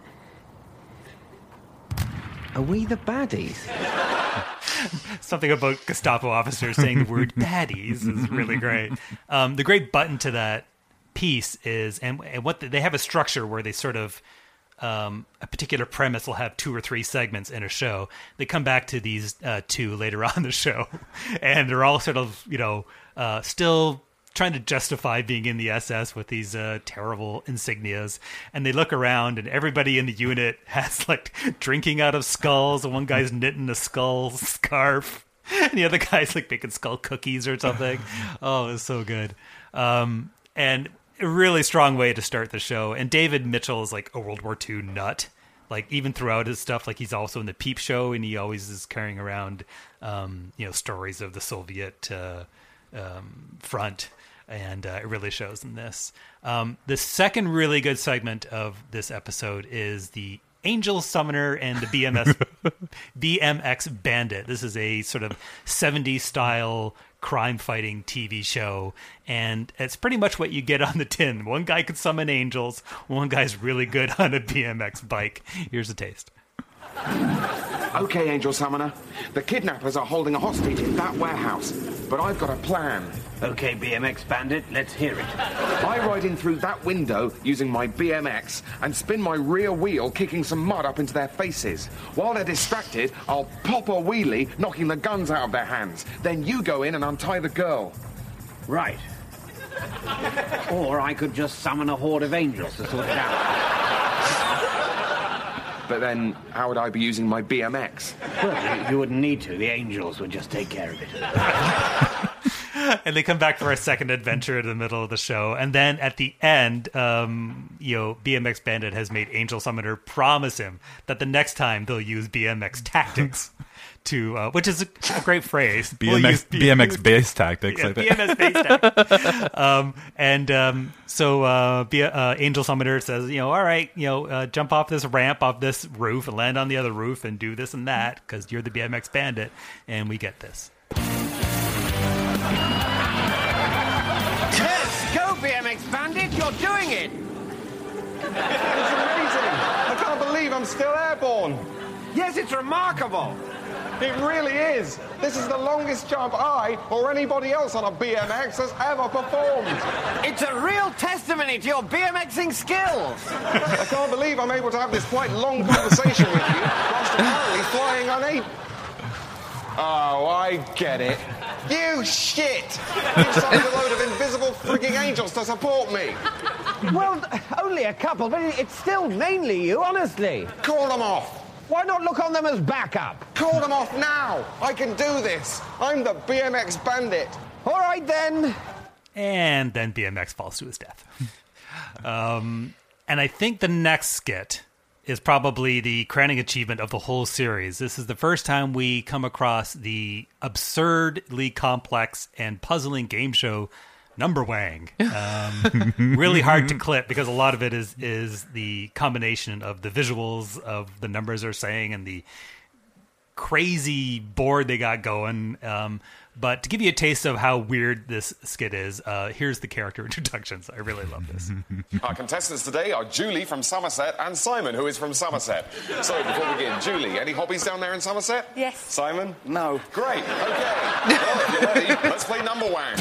are we the baddies? Something about Gestapo officers saying the word baddies is really great. The great button to that piece is, and what they have a structure where they sort of, a particular premise will have 2 or 3 segments in a show. They come back to these 2 later on in the show, and they're all sort of, still trying to justify being in the SS with these terrible insignias, and they look around, and everybody in the unit has like drinking out of skulls, and one guy's knitting a skull scarf, and the other guy's like making skull cookies or something. Oh, it was so good. And a really strong way to start the show. And David Mitchell is like a World War II nut. Like even throughout his stuff, like he's also in the Peep Show, and he always is carrying around, stories of the Soviet front, and it really shows in this. The second really good segment of this episode is the Angel Summoner and the BMX Bandit. This is a sort of 70s style crime fighting TV show, and it's pretty much what you get on the tin. One guy can summon angels, one guy's really good on a BMX bike. Here's a taste. Okay, Angel Summoner. The kidnappers are holding a hostage in that warehouse, but I've got a plan. Okay, BMX Bandit, let's hear it. I ride in through that window using my BMX and spin my rear wheel, kicking some mud up into their faces. While they're distracted, I'll pop a wheelie, knocking the guns out of their hands. Then you go in and untie the girl. Right. Or I could just summon a horde of angels to sort it out. But then, how would I be using my BMX? Well, you wouldn't need to. The angels would just take care of it. And they come back for a second adventure in the middle of the show. And then at the end, BMX Bandit has made Angel Summoner promise him that the next time they'll use BMX tactics to, which is a great phrase. BMX base tactics. Yeah, BMX base tactics. So Angel Summoner says, all right, jump off this ramp, off this roof, and land on the other roof, and do this and that, because you're the BMX Bandit. And we get this. Yes! Go, BMX Bandit! You're doing it! It's amazing! I can't believe I'm still airborne! Yes, it's remarkable! It really is! This is the longest jump I, or anybody else on a BMX, has ever performed! It's a real testimony to your BMXing skills! I can't believe I'm able to have this quite long conversation with you whilst apparently flying unaided. Oh, I get it. You shit! You've summoned a load of invisible frigging angels to support me! Well, only a couple, but it's still mainly you, honestly. Call them off! Why not look on them as backup? Call them off now! I can do this! I'm the BMX Bandit! All right, then. And then BMX falls to his death. And I think the next skit is probably the crowning achievement of the whole series. This is the first time we come across the absurdly complex and puzzling game show Numberwang. Really hard to clip because a lot of it is the combination of the visuals of the numbers they're saying and the crazy board they got going. But to give you a taste of how weird this skit is, here's the character introductions. I really love this. Our contestants today are Julie from Somerset and Simon, who is from Somerset. So, before we begin, Julie, any hobbies down there in Somerset? Yes. Simon? No. Great, okay. Well, if you're ready, let's play Numberwang.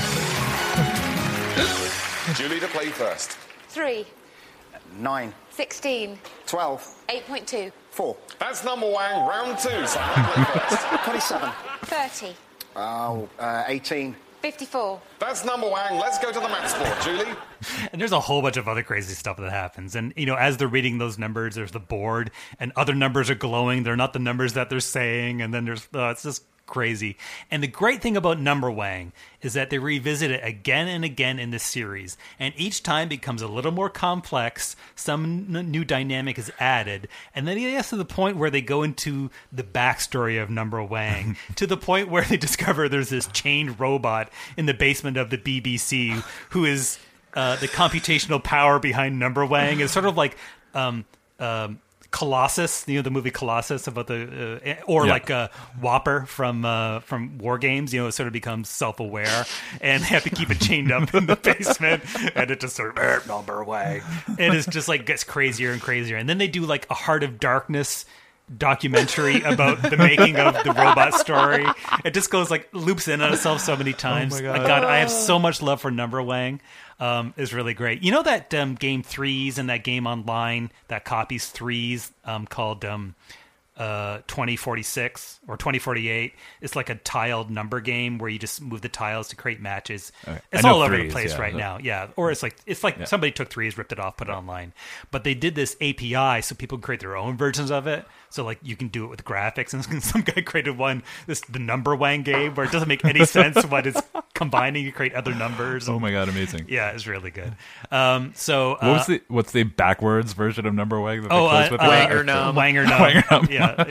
Julie to play first. 3. 9. 16. 12. 8.2. 4. That's Numberwang, round 2. Simon, play first. 27. 30. 18. 54. That's Numberwang. Let's go to the maths board, Julie. And there's a whole bunch of other crazy stuff that happens. And, as they're reading those numbers, there's the board, and other numbers are glowing. They're not the numbers that they're saying. And then there's, it's just crazy. And the great thing about Numberwang is that they revisit it again and again in this series, and each time becomes a little more complex. Some new dynamic is added, and then it gets to the point where they go into the backstory of Numberwang to the point where they discover there's this chained robot in the basement of the BBC who is the computational power behind Numberwang. It's sort of like Colossus, the movie Colossus about like Whopper from War Games. It sort of becomes self-aware, and they have to keep it chained up in the basement, and it just sort of Numberwang, and it's just like gets crazier and crazier. And then they do like a Heart of Darkness documentary about the making of the robot story. It just goes like loops in on itself so many times. Oh my God, I have so much love for Numberwang. Is really great. You know that game Threes and that game online that copies Threes called 2046 or 2048. It's like a tiled number game where you just move the tiles to create matches. It's all over the place right now. Yeah. Or it's like somebody took threes, ripped it off, put it online. But they did this API so people can create their own versions of it. So like you can do it with graphics, and some guy created the number wang game where it doesn't make any sense when it's combining to create other numbers. Oh my god, amazing! Yeah, it's really good. What's the backwards version of number wang? Wanger Num. Wanger Num.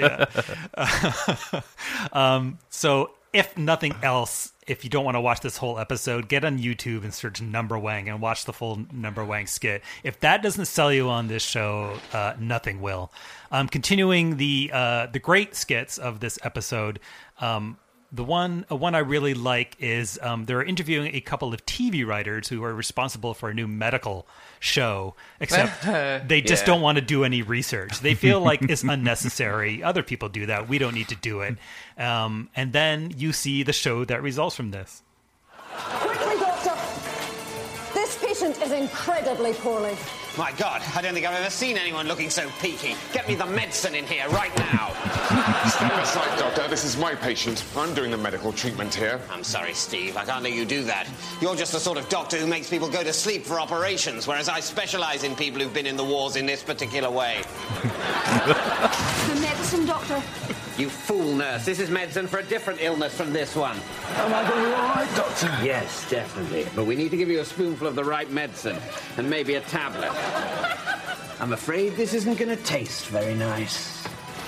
Yeah. So if nothing else, if you don't want to watch this whole episode, get on YouTube and search Number Wang and watch the full Number Wang skit. If that doesn't sell you on this show, nothing will. Continuing the great skits of this episode, the one I really like is they're interviewing a couple of TV writers who are responsible for a new medical show, except they just don't want to do any research. They feel like it's unnecessary. Other people do that. We don't need to do it. And then you see the show that results from this. Quickly, doctor! This patient is incredibly poorly. My God, I don't think I've ever seen anyone looking so peaky. Get me the medicine in here right now. Step aside, Doctor. This is my patient. I'm doing the medical treatment here. I'm sorry, Steve. I can't let you do that. You're just the sort of doctor who makes people go to sleep for operations, whereas I specialize in people who've been in the wars in this particular way. The medicine, doctor. You fool, nurse. This is medicine for a different illness from this one. Am I going all right, Doctor? Yes, definitely. But we need to give you a spoonful of the right medicine, and maybe a tablet. I'm afraid this isn't going to taste very nice.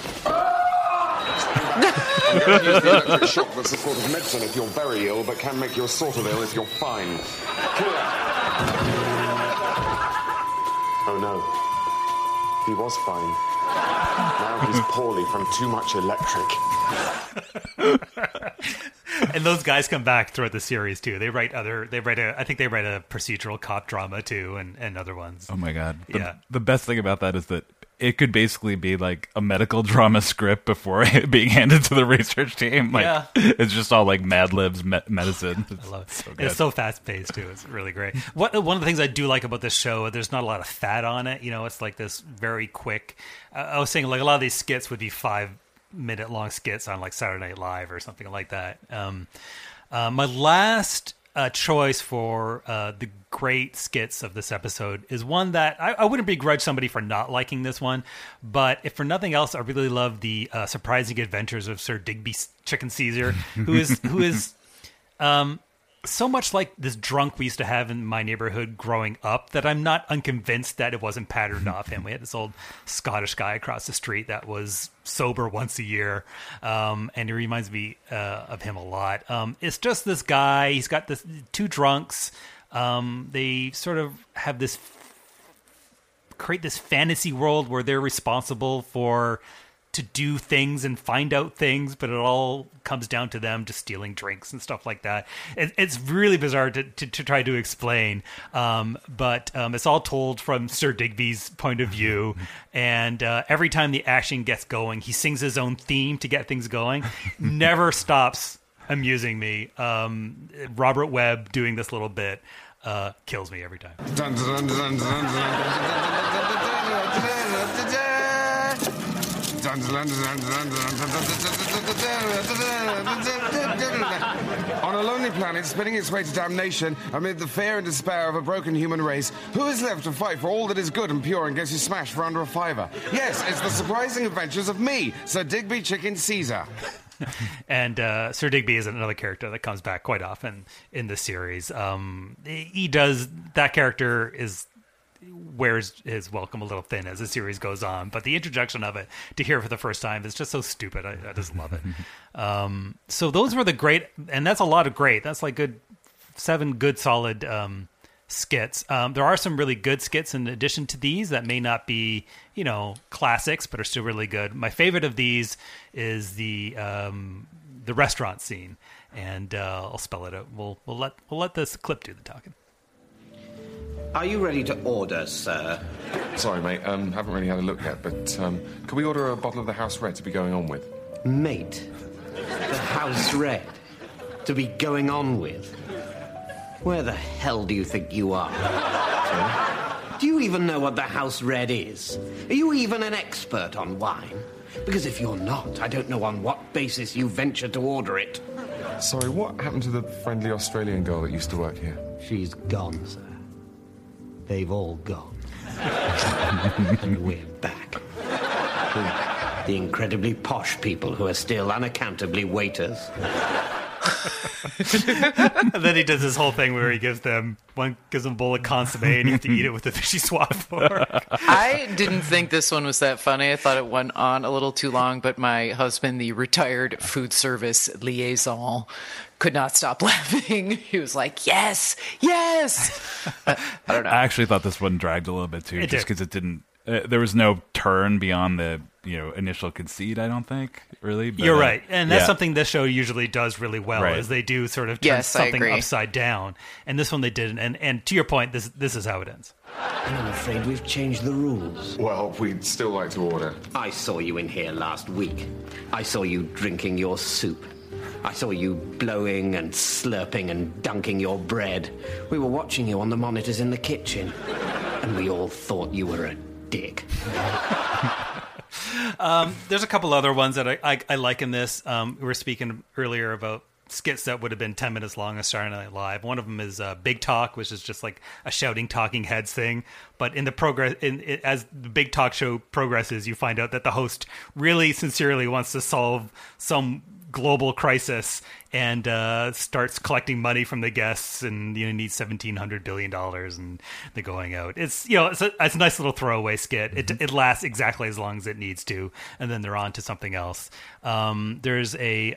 I'm going to use the electric shock that's a sort of medicine if you're very ill, but can make you sort of ill if you're fine. Clear. Oh, no. He was fine. Now he's poorly from too much electric. And those guys come back throughout the series too. I think they write a procedural cop drama too, and other ones. Oh my god! The best thing about that is that it could basically be like a medical drama script before being handed to the research team. Like it's just all like Mad Libs medicine. I love it. It's so fast paced too. It's really great. One of the things I do like about this show, there's not a lot of fat on it. You know, it's like this very quick. I was saying like a lot of these skits would be 5-minute long skits on like Saturday Night Live or something like that. My last choice for the great skits of this episode is one that I wouldn't begrudge somebody for not liking this one, but if for nothing else, I really love the surprising adventures of Sir Digby Chicken Caesar, who is so much like this drunk we used to have in my neighborhood growing up that I'm not unconvinced that it wasn't patterned off him. We had this old Scottish guy across the street that was sober once a year, and he reminds me of him a lot. It's just this guy. He's got this two drunks. They sort of have create this fantasy world where they're responsible to do things and find out things, but it all comes down to them just stealing drinks and stuff like that. It's really bizarre to try to explain, but it's all told from Sir Digby's point of view, and every time the action gets going, he sings his own theme to get things going. Never stops amusing me. Robert Webb doing this little bit kills me every time. Dun, dun, dun, dun, dun, On a lonely planet spinning its way to damnation amid the fear and despair of a broken human race, who is left to fight for all that is good and pure and gets you smashed for under a $5? Yes, it's the surprising adventures of me, Sir Digby Chicken Caesar. And Sir Digby is another character that comes back quite often in the series. That character wears his welcome a little thin as the series goes on, but the introduction of it to hear it for the first time is just so stupid. I just love it. So those were the great, and that's a lot of great. That's like 7 good solid skits. There are some really good skits in addition to these that may not be, classics, but are still really good. My favorite of these is the restaurant scene, and I'll spell it out. We'll let this clip do the talking. Are you ready to order, sir? Sorry, mate. Haven't really had a look yet, but could we order a bottle of the House Red to be going on with? Mate, the House Red to be going on with? Where the hell do you think you are? Do you even know what the House Red is? Are you even an expert on wine? Because if you're not, I don't know on what basis you venture to order it. Sorry, what happened to the friendly Australian girl that used to work here? She's gone, sir. They've all gone. And we're back. The incredibly posh people who are still unaccountably waiters. And then he does this whole thing where he gives them a bowl of consomme and you have to eat it with a fishy swat fork. I didn't think this one was that funny. I thought it went on a little too long, but my husband, the retired food service liaison, could not stop laughing. He was like, yes. I don't know. I actually thought this one dragged a little bit too, just because it didn't. There was no turn beyond the initial conceit. I don't think really. But, you're right, and that's something this show usually does really well. Right. Is they do sort of turn something upside down, and this one they didn't. And to your point, this is how it ends. And I'm afraid we've changed the rules. Well, we'd still like to order. I saw you in here last week. I saw you drinking your soup. I saw you blowing and slurping and dunking your bread. We were watching you on the monitors in the kitchen, and we all thought you were a dick. There's a couple other ones that I like in this. We were speaking earlier about skits that would have been 10 minutes long on Saturday Night Live. One of them is Big Talk, which is just like a shouting talking heads thing. But in the as the Big Talk show progresses, you find out that the host really sincerely wants to solve some global crisis and starts collecting money from the guests, and needs $1,700 billion, and they're going out. It's it's a nice little throwaway skit. It lasts exactly as long as it needs to, and then they're on to something else. There's a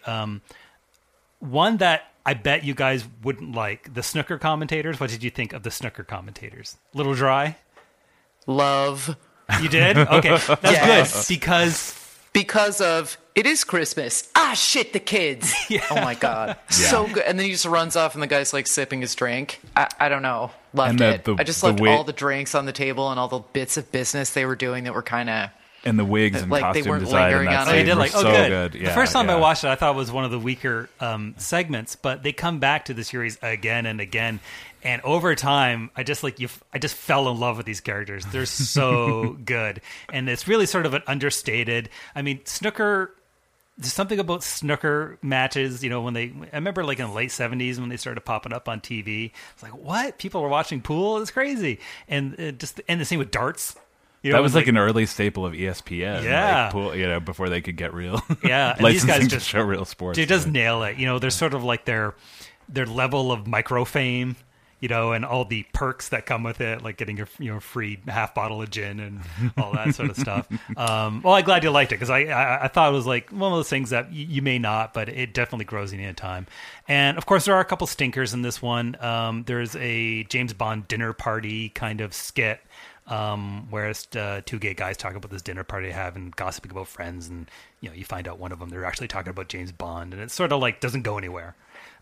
one that I bet you guys wouldn't like, the snooker commentators. What did you think of the snooker commentators? Little dry? Love. You did? Okay, that's good because of it is Christmas. Ah, shit, the kids. Yeah. Oh my god, so good. And then he just runs off, and the guy's like sipping his drink. I don't know, loved it. I just loved all the drinks on the table and all the bits of business they were doing that were kind of. And the wigs and like costume they weren't design lingering in that on it. scene did were so good. Yeah, the first time I watched it, I thought it was one of the weaker segments, but they come back to the series again and again, and over time, I just fell in love with these characters. They're so good, and it's really sort of an understated. I mean, snooker. There's something about snooker matches, when I remember like in the late 70s when they started popping up on TV. It's like, what? People were watching pool? It's crazy. And the same with darts. That was like an early staple of ESPN. Yeah. Like pool, before they could get real. Yeah. And these guys just show real sports. They just nail it. There's sort of like their level of micro fame, and all the perks that come with it, like getting your free half bottle of gin and all that sort of stuff. Well, I'm glad you liked it, because I thought it was like one of those things that you may not, but it definitely grows in your time. And of course, there are a couple stinkers in this one. There's a James Bond dinner party kind of skit, where it's two gay guys talking about this dinner party they have and gossiping about friends, and you find out one of them they're actually talking about James Bond, and it sort of like doesn't go anywhere.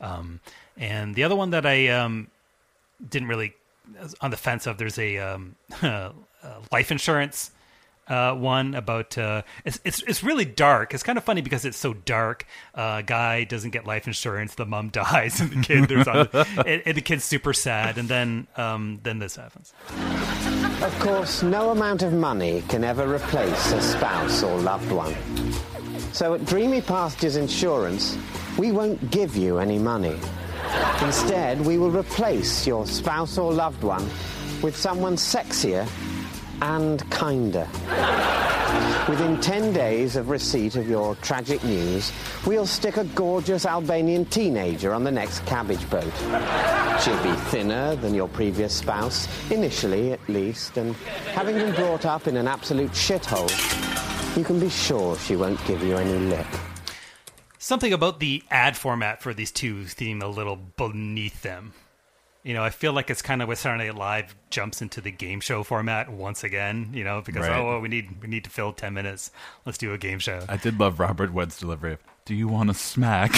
And the other one that I didn't really on the fence of, there's a life insurance one about it's really dark. It's kind of funny because it's so dark. Guy doesn't get life insurance, the mom dies, and the kid and the kid's super sad, and then this happens. Of course, no amount of money can ever replace a spouse or loved one. So at Dreamy Pastures Insurance, we won't give you any money. Instead, we will replace your spouse or loved one with someone sexier and kinder. Within 10 days of receipt of your tragic news, we'll stick a gorgeous Albanian teenager on the next cabbage boat. She'll be thinner than your previous spouse, initially at least, and having been brought up in an absolute shithole, you can be sure she won't give you any lip. Something about the ad format for these two seem a little beneath them. I feel like it's kind of where Saturday Night Live jumps into the game show format once again, because, we need to fill 10 minutes. Let's do a game show. I did love Robert Wood's delivery of, do you want to smack?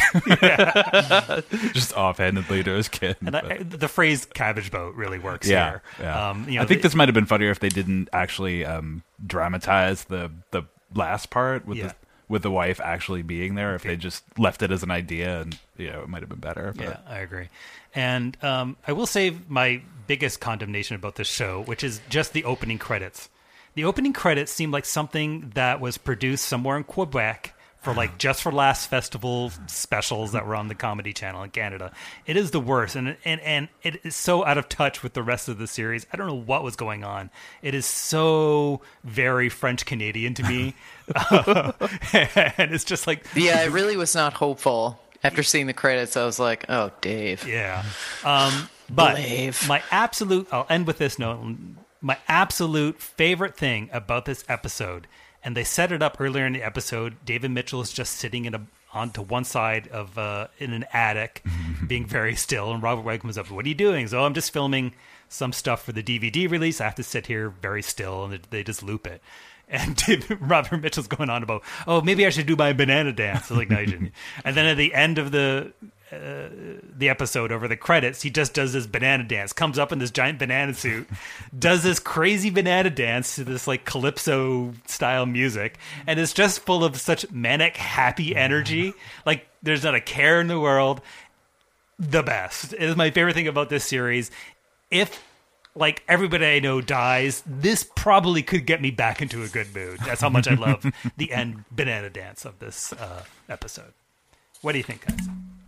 Just offhandedly to his kid. And the phrase cabbage boat really works here. Yeah. I think this might have been funnier if they didn't actually dramatize the last part with the wife actually being there. If they just left it as an idea, and it might have been better. But. Yeah, I agree. And I will say my biggest condemnation about this show, which is just the opening credits. The opening credits seemed like something that was produced somewhere in Quebec for like Just for Laughs festival specials that were on the Comedy Channel in Canada. It is the worst, and it is so out of touch with the rest of the series. I don't know what was going on. It is so very French Canadian to me, and it's just like yeah, it really was not hopeful. After seeing the credits, I was like, oh, Dave. Yeah, but Dave. I'll end with this note. My absolute favorite thing about this episode. And they set it up earlier in the episode. David Mitchell is just sitting onto one side of in an attic, being very still. And Robert Webb comes up. What are you doing? So I'm just filming some stuff for the DVD release. I have to sit here very still, and they just loop it. And Robert Mitchell's going on about, oh, maybe I should do my banana dance. So like, no, you shouldn't. And then at the end of the episode, over the credits, he just does this banana dance, comes up in this giant banana suit, does this crazy banana dance to this like calypso style music, and it's just full of such manic happy energy. Like there's not a care in the world. The best. It is my favorite thing about this series. If like everybody I know dies, this probably could get me back into a good mood. That's how much I love the end banana dance of this episode. What do you think, guys?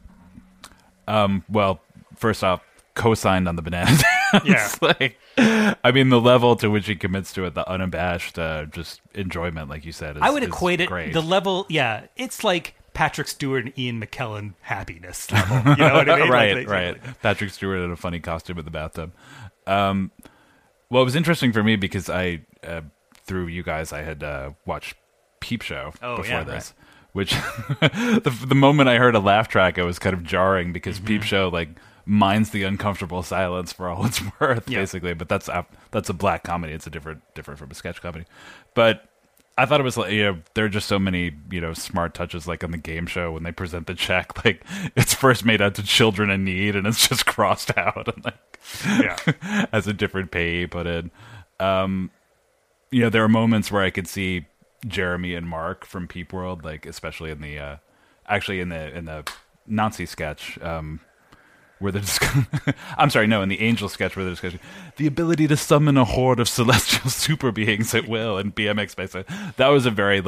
Well, first off, co-signed on the banana dance. Yeah. Like, I mean, the level to which he commits to it, the unabashed just enjoyment, like you said, I would equate it, great. the level, yeah, it's like Patrick Stewart and Ian McKellen happiness level. You know what I mean? Right, right. Patrick Stewart in a funny costume in the bathtub. Well, it was interesting for me because I, through you guys, I had watched Peep Show before this. Right. Which the moment I heard a laugh track, it was kind of jarring because Peep Show like minds the uncomfortable silence for all it's worth, basically. But that's a black comedy. It's a different from a sketch comedy. But I thought it was like, there are just so many smart touches, like on the game show when they present the check, like it's first made out to children in need and it's just crossed out and like as a different pay put in. There are moments where I could see Jeremy and Mark from Peep World, like especially in the in the Nazi sketch where they're just in the Angel sketch where they're discussing the ability to summon a horde of celestial super beings at will in BMX space. That was a very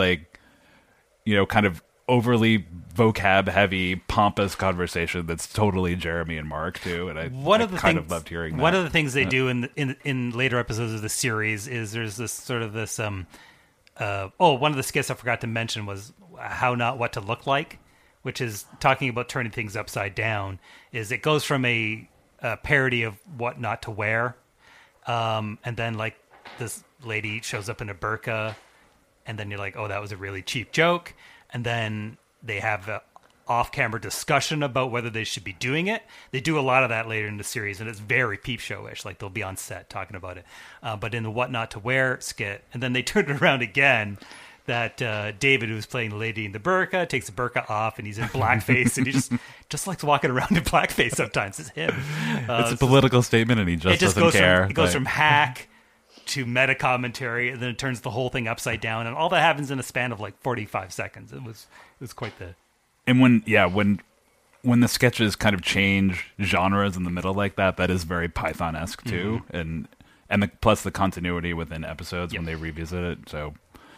kind of overly vocab heavy pompous conversation that's totally Jeremy and Mark too, and I loved hearing that. One of the things they do in later episodes of the series is there's this sort of this one of the skits I forgot to mention was How Not What to Look Like, which is talking about turning things upside down. Is it goes from a parody of What Not to Wear, and then like this lady shows up in a burqa, and then you're like, oh, that was a really cheap joke, and then they have a off-camera discussion about whether they should be doing it. They do a lot of that later in the series, and it's very Peep Show-ish. Like they'll be on set talking about it. But in the What Not to Wear skit, and then they turn it around again, that David, who's playing the lady in the burqa, takes the burqa off, and he's in blackface, and he just likes walking around in blackface sometimes. It's him. It's a political statement, and he just doesn't care. It goes from hack to meta commentary, and then it turns the whole thing upside down, and all that happens in a span of like 45 seconds. It was quite the... And when the sketches kind of change genres in the middle like that is very Python-esque too, and plus the continuity within episodes when they revisit it. So,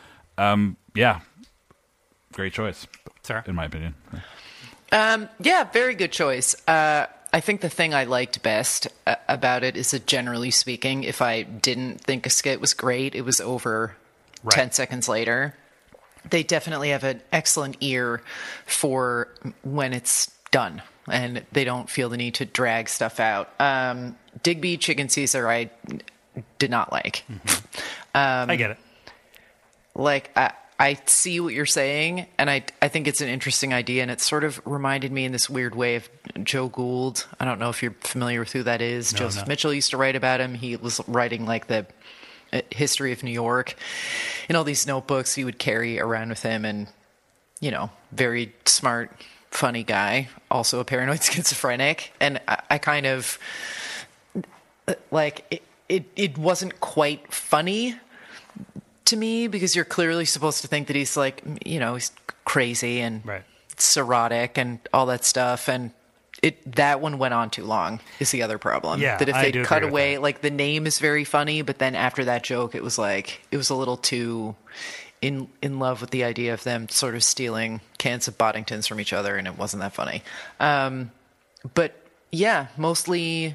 great choice, Sarah, in my opinion. Very good choice. I think the thing I liked best about it is that, generally speaking, if I didn't think a skit was great, it was over 10 seconds later. They definitely have an excellent ear for when it's done, and they don't feel the need to drag stuff out. Digby Chicken Caesar, I did not like. I get it. Like, I see what you're saying, and I think it's an interesting idea, and it sort of reminded me in this weird way of Joe Gould. I don't know if you're familiar with who that is. No, Joseph Mitchell used to write about him. He was writing like the history of New York in all these notebooks he would carry around with him, and very smart, funny guy, also a paranoid schizophrenic. And I kind of like it wasn't quite funny to me because you're clearly supposed to think that he's like he's crazy and cirrhotic and all that stuff, and that one went on too long is the other problem. Yeah, that if I they do cut agree with away, like the name is very funny, but then after that joke, it was a little too in love with the idea of them sort of stealing cans of Boddingtons from each other, and it wasn't that funny. But yeah, mostly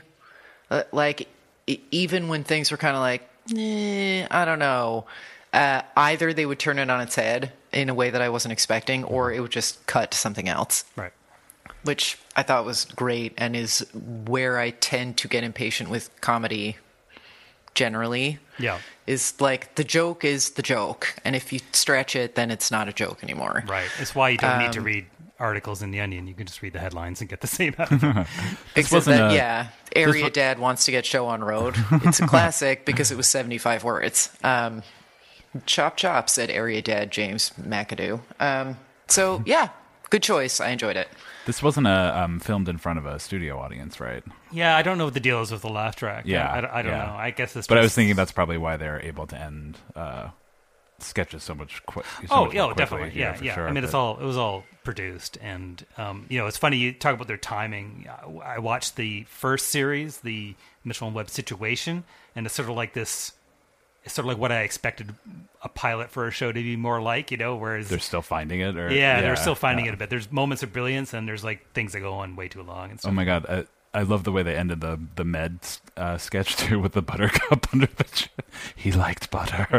even when things were kind of like, I don't know, either they would turn it on its head in a way that I wasn't expecting, or it would just cut to something else. Right. Which I thought was great and is where I tend to get impatient with comedy generally. Yeah. Is like the joke is the joke. And if you stretch it, then it's not a joke anymore. Right. It's why you don't need to read articles in The Onion. You can just read the headlines and get the same out of it. Except that, Area Dad Wants to Get Show on Road. It's a classic because it was 75 words. Chop chop, said Area Dad James McAdoo. So, yeah, good choice. I enjoyed it. This wasn't filmed in front of a studio audience, right? Yeah, I don't know what the deal is with the laugh track. Yeah, I don't know. I guess this. But I was thinking that's probably why they're able to end sketches so much quickly. Definitely. Yeah. Sure, I mean, it was all produced, and it's funny you talk about their timing. I watched the first series, the Mitchell and Webb Situation, and it's sort of like this. It's sort of like what I expected a pilot for a show to be more like, whereas they're still finding it. They're still finding it a bit. There's moments of brilliance, and there's like things that go on way too long. And stuff. Oh my god, I love the way they ended the med sketch too with the buttercup under the chin. He liked butter.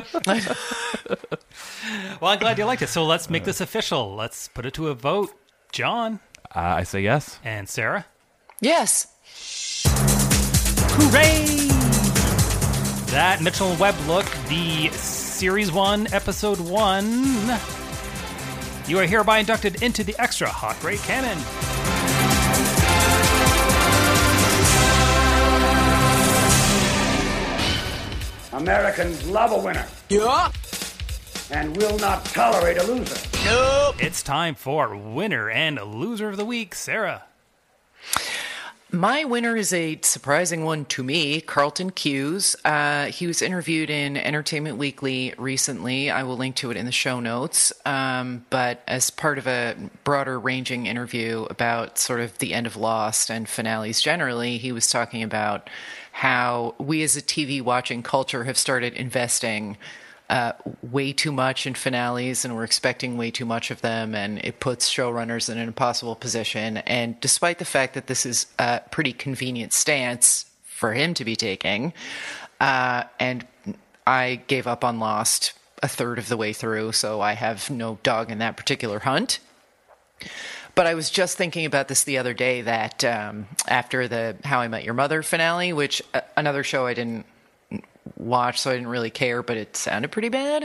Well, I'm glad you liked it. So let's make this official. Let's put it to a vote. John, I say yes, and Sarah, yes. Hooray! That Mitchell and Webb look, the Series 1, Episode 1. You are hereby inducted into the Extra Hot Rate Canon. Americans love a winner. Yeah. And will not tolerate a loser. Nope. It's time for Winner and Loser of the Week. Sarah. My winner is a surprising one to me, Carlton Cuse. He was interviewed in Entertainment Weekly recently. I will link to it in the show notes. But as part of a broader ranging interview about sort of the end of Lost and finales generally, he was talking about how we as a TV watching culture have started investing way too much in finales, and we're expecting way too much of them, and it puts showrunners in an impossible position. And despite the fact that this is a pretty convenient stance for him to be taking, and I gave up on Lost a third of the way through, so I have no dog in that particular hunt. But I was just thinking about this the other day, that after the How I Met Your Mother finale, which another show I didn't watch, so I didn't really care, but it sounded pretty bad,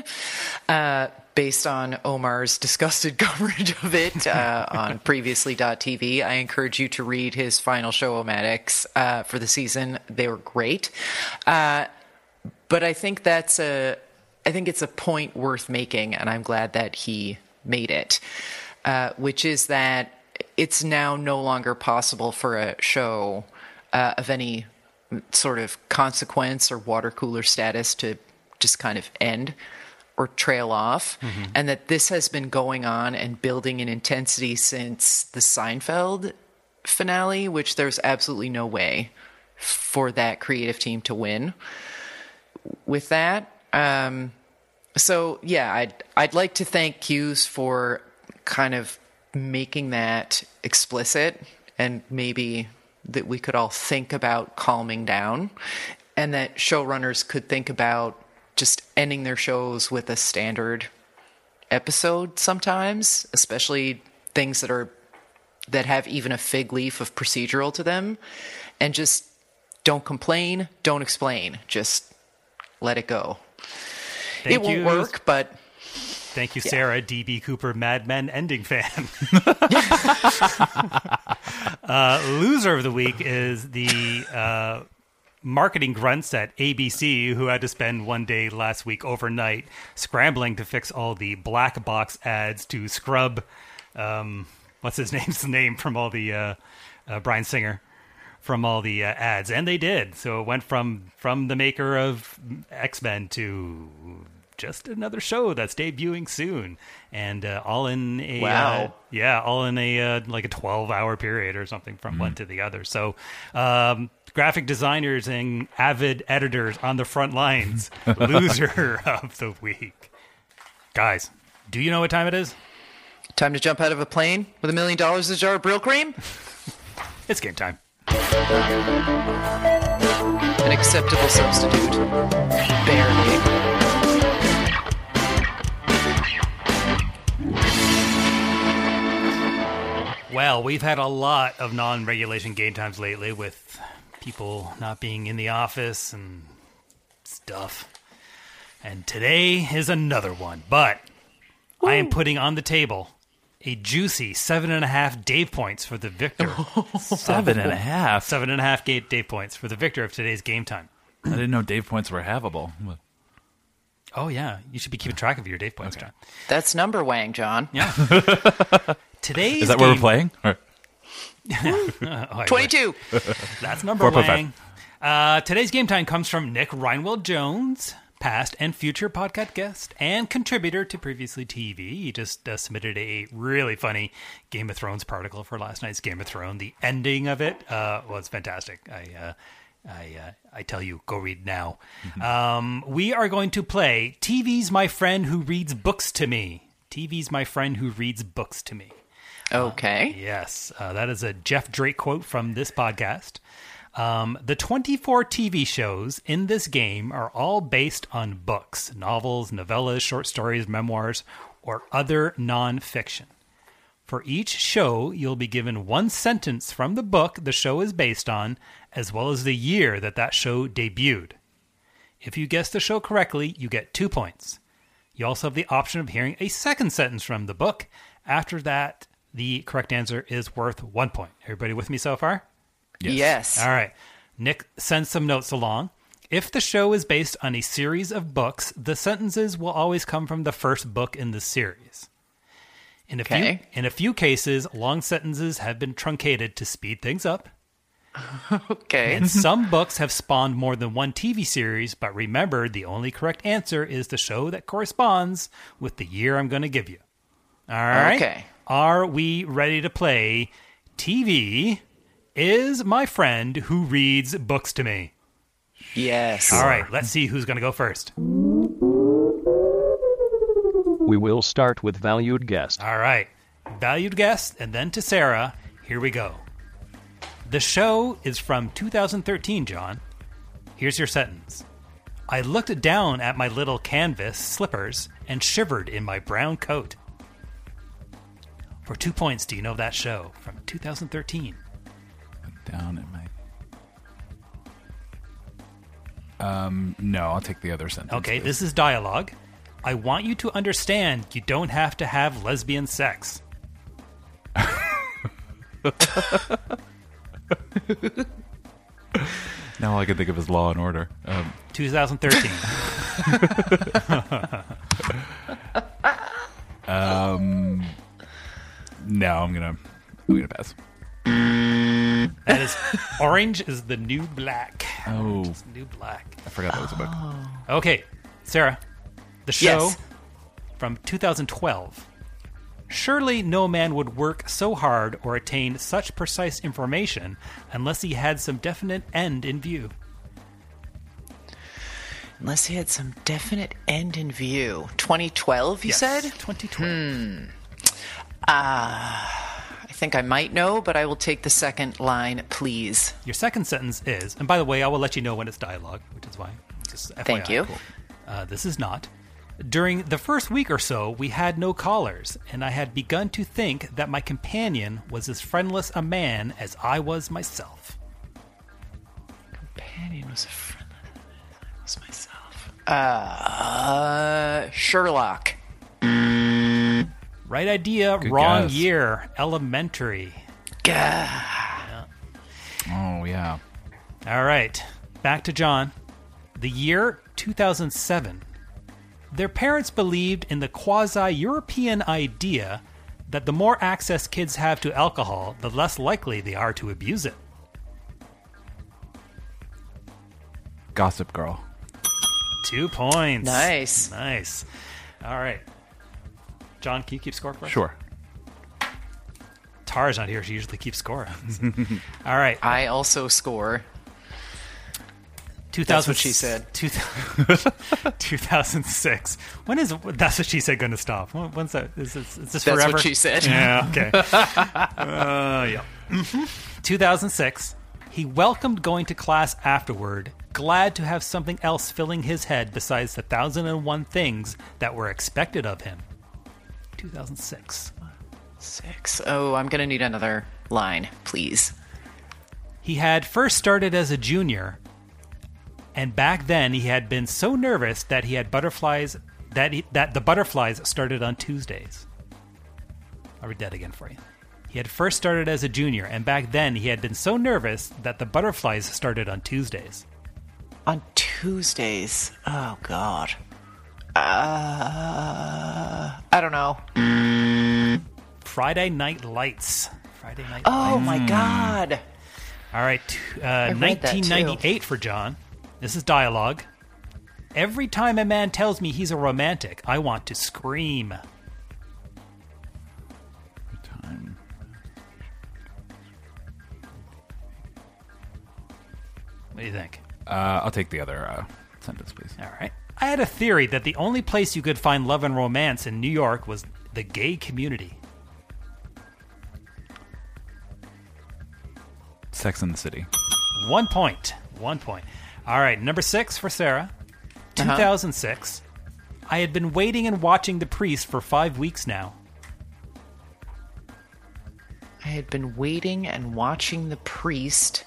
based on Omar's disgusted coverage of it on previously.tv. I encourage you to read his final show-o-matics for the season. They were great. But I think it's a point worth making, and I'm glad that he made it, which is that it's now no longer possible for a show of any sort of consequence or water cooler status to just kind of end or trail off. Mm-hmm. And that this has been going on and building in intensity since the Seinfeld finale, which there's absolutely no way for that creative team to win with that. So yeah, I'd like to thank Cuse for kind of making that explicit, and maybe that we could all think about calming down, and that showrunners could think about just ending their shows with a standard episode sometimes, especially things that have even a fig leaf of procedural to them, and just don't complain, don't explain, just let it go. It won't work, but... Thank you, Sarah, D.B. Cooper, Mad Men ending fan. Loser of the week is the marketing grunts at ABC, who had to spend one day last week overnight scrambling to fix all the black box ads to scrub, what's his name from all the, Bryan Singer, from all the ads. And they did. So it went from the maker of X-Men to just another show that's debuting soon, and all in a Wow. all in a like a 12-hour period or something from one to the other. So graphic designers and avid editors on the front lines. Loser of the week. Guys, do you know what time it is? Time to jump out of a plane with $1 million in a jar of Brill cream? It's game time. An acceptable substitute. Barely. Well, we've had a lot of non-regulation game times lately with people not being in the office and stuff. And today is another one. But I am putting on the table a juicy 7.5 Dave points for the victor. 7.5? 7.5 Dave points for the victor of today's game time. I didn't know Dave points were havable. Oh, yeah. You should be keeping track of your Dave points, John. That's number wang, John. Yeah. Today's Is that what we're playing? Or- 22. That's number 4.5. one. Today's game time comes from Nick Reinwald Jones, past and future podcast guest and contributor to Previously TV. He just submitted a really funny Game of Thrones particle for last night's Game of Thrones. The ending of it was fantastic. I tell you, go read now. We are going to play TV's My Friend Who Reads Books to Me. TV's My Friend Who Reads Books to Me. Okay. Yes, that is a Jeff Drake quote from this podcast. The 24 TV shows in this game are all based on books, novels, novellas, short stories, memoirs, or other nonfiction. For each show, you'll be given one sentence from the book the show is based on, as well as the year that show debuted. If you guess the show correctly, you get 2 points. You also have the option of hearing a second sentence from the book. After that, the correct answer is worth 1 point. Everybody with me so far? Yes. All right. Nick sends some notes along. If the show is based on a series of books, the sentences will always come from the first book in the series. In a few cases, long sentences have been truncated to speed things up. Okay. And some books have spawned more than one TV series, but remember, the only correct answer is the show that corresponds with the year I'm going to give you. All right? Okay. Are we ready to play TV is My Friend Who Reads Books to Me? Yes. All right, let's see who's going to go first. We will start with valued guest. All right. Valued guest, and then to Sarah. Here we go. The show is from 2013, John. Here's your sentence. I looked down at my little canvas slippers and shivered in my brown coat. For 2 points, do you know that show from 2013? Down at my... No, I'll take the other sentence. Okay, please. this is dialogue. I want you to understand you don't have to have lesbian sex. Now all I can think of is Law and Order. 2013. No, I'm gonna pass. That is Orange is the New Black. Oh, Orange is the New Black. I forgot that was a book. Okay, Sarah, the show Yes. from 2012. Surely no man would work so hard or attain such precise information unless he had some definite end in view. Unless he had some definite end in view. 2012, you Yes, said? 2012. I think I might know, but I will take the second line, please. Your second sentence is, and by the way, I will let you know when it's dialogue, which is why. Just FYI. Thank you. This is not. During the first week or so, we had no callers, and I had begun to think that my companion was as friendless a man as I was myself. Companion was a friendless man as I was myself. Sherlock. Right idea, Good wrong guess. year. Elementary. Oh, yeah. All right, back to John. The year 2007. Their parents believed in the quasi-European idea that the more access kids have to alcohol, the less likely they are to abuse it. Gossip Girl. 2 points. Nice. Nice. All right. John, can you keep score for us? Sure. Tara's not here. She usually keeps score. All right. I also score. 2000, That's what she said. 2006. When is That's What She Said going to stop? When's that? Is this That's forever? what she said. Yeah, okay. Yeah. 2006. He welcomed going to class afterward, glad to have something else filling his head besides the 1,001 things that were expected of him. 2006. 6. Oh, I'm going to need another line, please. He had first started as a junior, and back then he had been so nervous that he had butterflies that the butterflies started on Tuesdays. I'll read that again for you. He had first started as a junior, and back then he had been so nervous that the butterflies started on Tuesdays. On Tuesdays? Oh, God. I don't know. Friday Night Lights. Friday Night Oh, Lights. my God. All right. I read that, too. 1998 for John. This is dialogue. Every time a man tells me he's a romantic, I want to scream. What do you think? I'll take the other sentence, please. All right. I had a theory that the only place you could find love and romance in New York was the gay community. Sex and the City. 1 point. 1 point. All right. Number 6 for Sarah. 2006. I had been waiting and watching The Priest for 5 weeks now. I had been waiting and watching The Priest.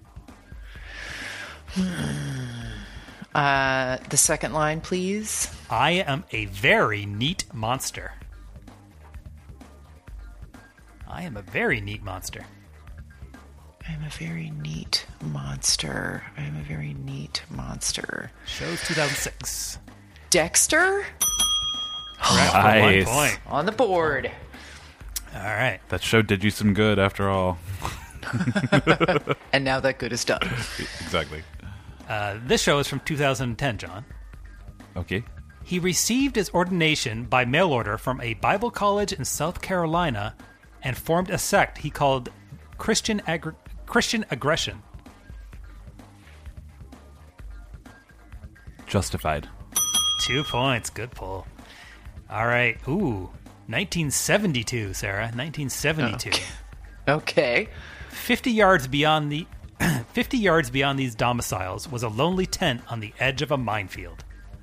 The second line, please. I am a very neat monster. I am a very neat monster. I'm a very neat monster. I'm a very neat monster. Shows 2006. Dexter? Correct for 1 point. On the board. All right. That show did you some good after all. And now that good is done. Exactly. This show is from 2010, John. Okay. He received his ordination by mail order from a Bible college in South Carolina and formed a sect he called Christian Aggression. Justified. 2 points. Good pull. All right. Ooh. 1972, Sarah. 1972. Okay. 50 yards beyond these domiciles was a lonely tent on the edge of a minefield.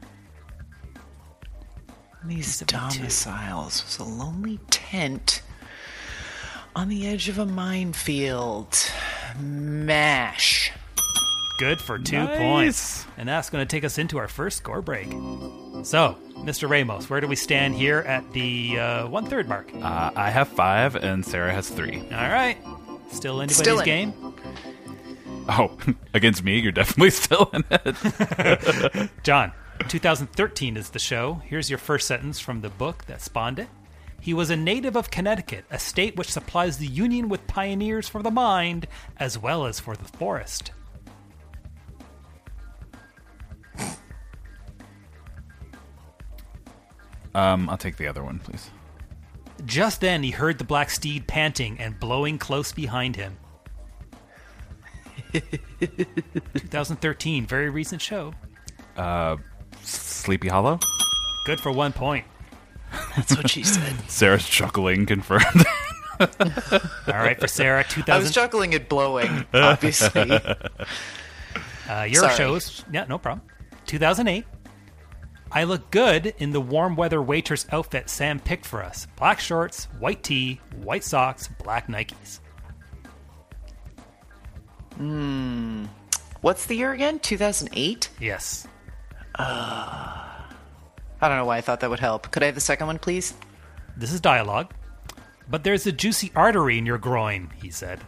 These domiciles was a lonely tent on the edge of a minefield. MASH. Good for 2 points. And that's going to take us into our first score break. So, Mr. Ramos, where do we stand here at the 1/3 mark? I have 5 and Sarah has 3. All right. Still anybody's game? Oh, against me, you're definitely still in it. John, 2013 is the show. Here's your first sentence from the book that spawned it. He was a native of Connecticut, a state which supplies the Union with pioneers for the mind as well as for the forest. I'll take the other one, please. Just then he heard the black steed panting and blowing close behind him. 2013, very recent show. Sleepy Hollow? Good for 1 point. That's what she said. Sarah's chuckling confirmed. All right, for Sarah, 2000. I was chuckling at blowing, obviously. Your Sorry. shows. Yeah, no problem. 2008. I look good in the warm weather waitress outfit Sam picked for us. Black shorts, white tee, white socks, black Nikes. What's the year again? 2008? Yes. I don't know why I thought that would help. Could I have the second one, please? This is dialogue. But there's a juicy artery in your groin, he said.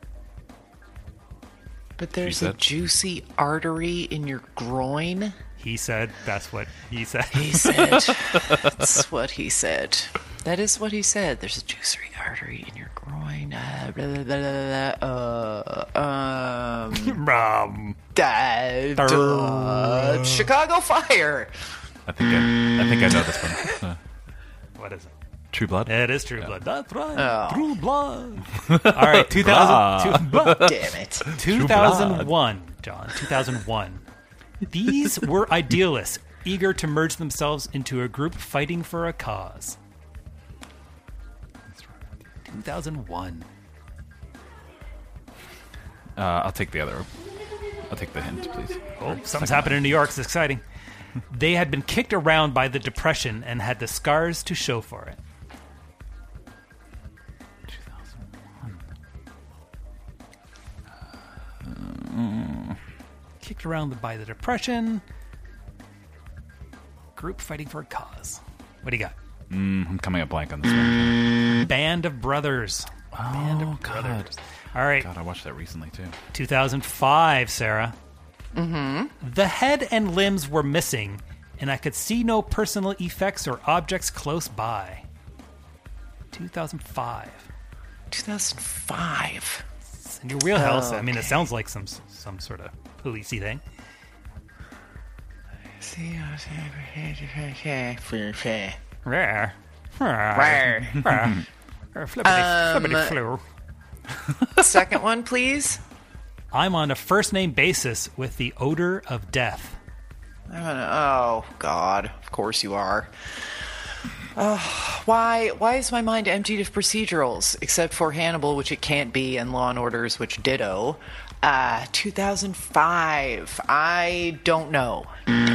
But there's a juicy artery in your groin? He said. That's what he said. He said. That's what he said. That is what he said. There's a juicy artery in your groin. Chicago Fire. I think I know this one. What is it? True Blood? It is True Blood. That's right. Oh. True Blood. All right, 2000. Damn it. 2001, John. 2001. These were idealists, eager to merge themselves into a group fighting for a cause. 2001. I'll take the other. I'll take the hint, please. Oh, something's happening in New York. It's exciting. They had been kicked around by the Depression and had the scars to show for it. 2001. Kicked around by the Depression. Group fighting for a cause. What do you got? I'm coming up blank on this one. Band of Brothers. Band of Brothers. All right. God, I watched that recently, too. 2005, Sarah. Mm-hmm. The head and limbs were missing, and I could see no personal effects or objects close by. 2005. 2005. It's in your wheelhouse. I mean, it sounds like some sort of policey thing. Rare. Flippity flu. Second one, please. I'm on a first name basis with the odor of death. Oh, God. Of course you are. Why is my mind emptied of procedurals, except for Hannibal, which it can't be, and Law and Orders, which ditto. 2005. I don't know.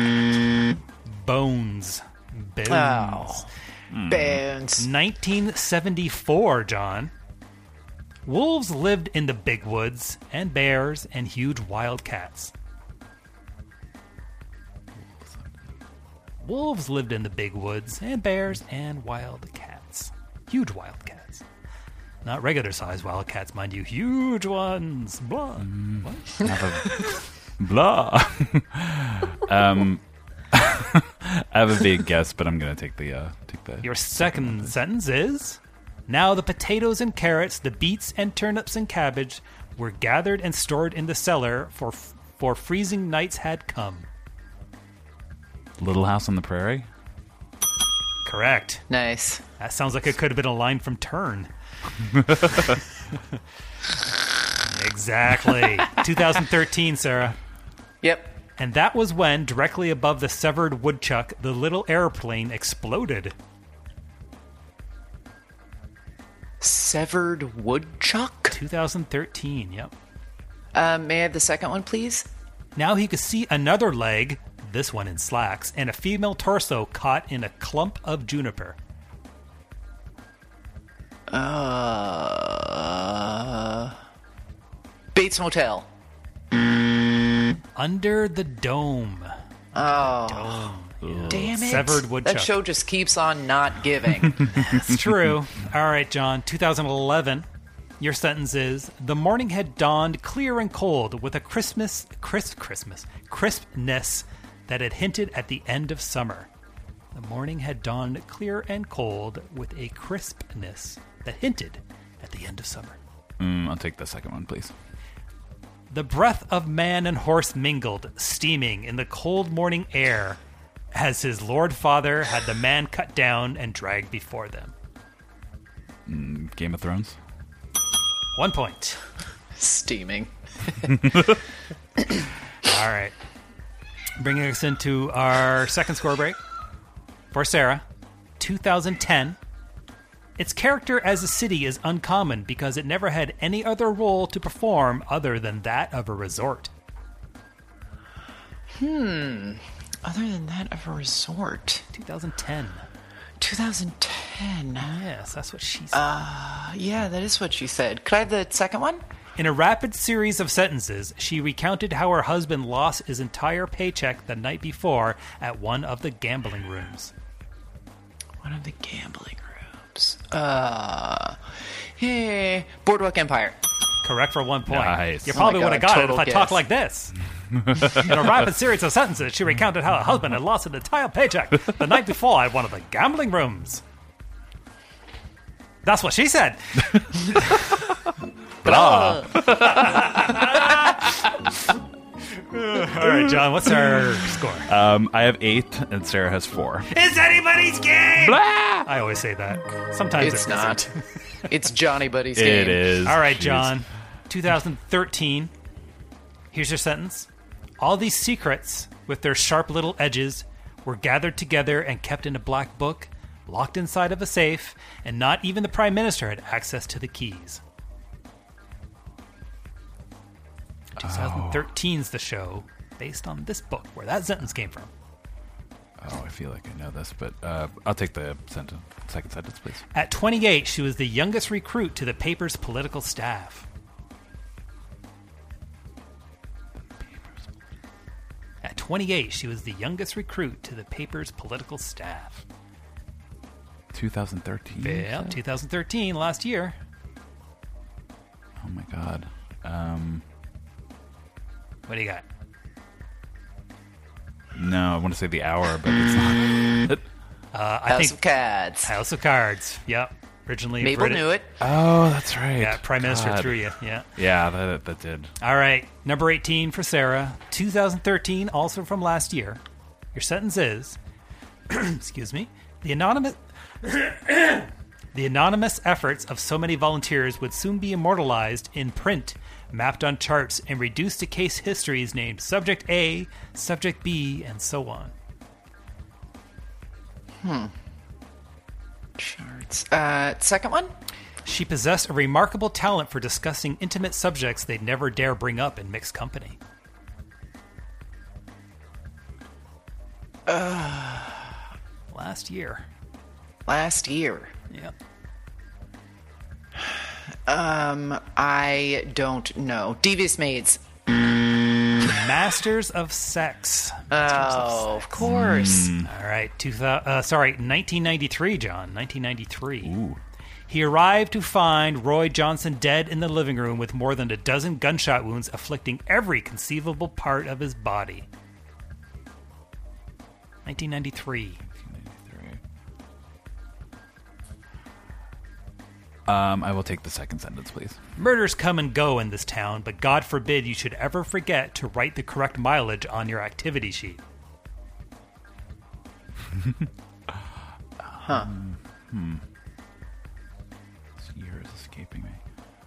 Bones. Oh. Bones. 1974, John. Wolves lived in the big woods, and bears and huge wild cats. Wolves lived in the big woods, and bears and wild cats. Huge wild cats. Not regular sized wild cats, mind you. Huge ones. Blah. Blah. I have a big guess, but I'm going to take the. Your second sentence is... Now the potatoes and carrots, the beets and turnips and cabbage were gathered and stored in the cellar, for freezing nights had come. Little House on the Prairie? Correct. Nice. That sounds like it could have been a line from Turn. Exactly. 2013, Sarah. Yep. And that was when, directly above the severed woodchuck, the little airplane exploded. Severed woodchuck? 2013, yep. May I have the second one, please? Now he could see another leg, this one in slacks, and a female torso caught in a clump of juniper. Bates Motel. Under the Dome. Oh. Damn it. Severed woodchuck. That show just keeps on not giving. It's true. All right, John. 2011. Your sentence is, the morning had dawned clear and cold with a crispness that had hinted at the end of summer. The morning had dawned clear and cold with a crispness that hinted at the end of summer. I'll take the second one, please. The breath of man and horse mingled, steaming in the cold morning air, as his lord father had the man cut down and dragged before them. Game of Thrones? 1 point. Steaming. All right. Bringing us into our second score break. For Sarah, 2010. Its character as a city is uncommon because it never had any other role to perform other than that of a resort. Other than that of a resort. 2010. 2010. Yes, that's what she said. Yeah, that is what she said. Could I have the second one? In a rapid series of sentences, she recounted how her husband lost his entire paycheck the night before at one of the gambling rooms. One of the gambling rooms. Hey, Boardwalk Empire. Correct for 1 point. Nice. You probably would have got it if I guess. talked like this. In a rapid series of sentences, she recounted how her husband had lost an entire paycheck the night before at one of the gambling rooms. That's what she said. Blah. John, what's our score? I have 8, and Sarah has 4. It's anybody's game! Blah! I always say that. Sometimes It's it not. isn't. It's Johnny Buddy's game. It is. All right, Jeez. John. 2013. Here's your sentence. All these secrets, with their sharp little edges, were gathered together and kept in a black book, locked inside of a safe, and not even the Prime Minister had access to the keys. 2013's the show, based on this book, where that sentence came from. Oh, I feel like I know this, but I'll take the second sentence, please. At 28, she was the youngest recruit to the paper's political staff. At 28, she was the youngest recruit to the paper's political staff. 2013? Yeah, 2013, last year. Oh my god. What do you got? No, I want to say the hour, but it's not. I think of Cards. House of Cards. Yep. Originally, Mabel knew it. Oh, that's right. Yeah, Prime Minister God. threw you. Yeah. Yeah, that did. All right, number 18 for Sarah. 2013, also from last year. Your sentence is, excuse me, the anonymous efforts of so many volunteers would soon be immortalized in print, mapped on charts, and reduced to case histories named Subject A, Subject B, and so on. Charts. Second one? She possessed a remarkable talent for discussing intimate subjects they'd never dare bring up in mixed company. Last year. Last year. Yep. I don't know. Devious Maids. Masters of Sex. Of course. All right. 1993, John. 1993. Ooh. He arrived to find Roy Johnson dead in the living room with more than a dozen gunshot wounds afflicting every conceivable part of his body. 1993. I will take the second sentence, please. Murders come and go in this town, but God forbid you should ever forget to write the correct mileage on your activity sheet. Huh. This year is escaping me.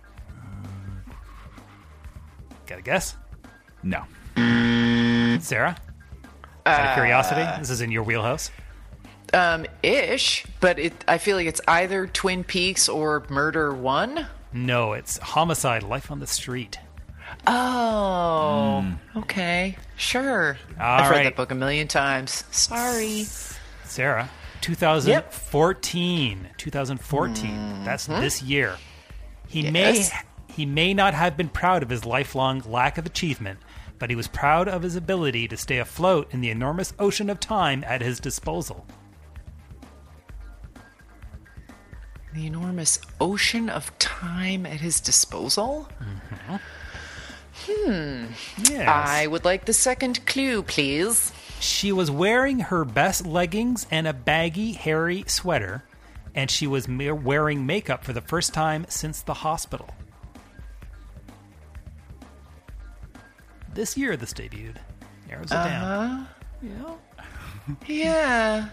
Got a guess? No. Sarah? Out of curiosity? This is in your wheelhouse? Ish, but I feel like it's either Twin Peaks or Murder 1. No, it's Homicide, Life on the Street. Oh, okay. Sure. I've read that book a million times. Sorry. Sarah, 2014. 2014. That's this year. He may not have been proud of his lifelong lack of achievement, but he was proud of his ability to stay afloat in the enormous ocean of time at his disposal. The enormous ocean of time at his disposal? Yes. I would like the second clue, please. She was wearing her best leggings and a baggy, hairy sweater, and she was wearing makeup for the first time since the hospital. This year this debuted. Narrows it down. Yeah.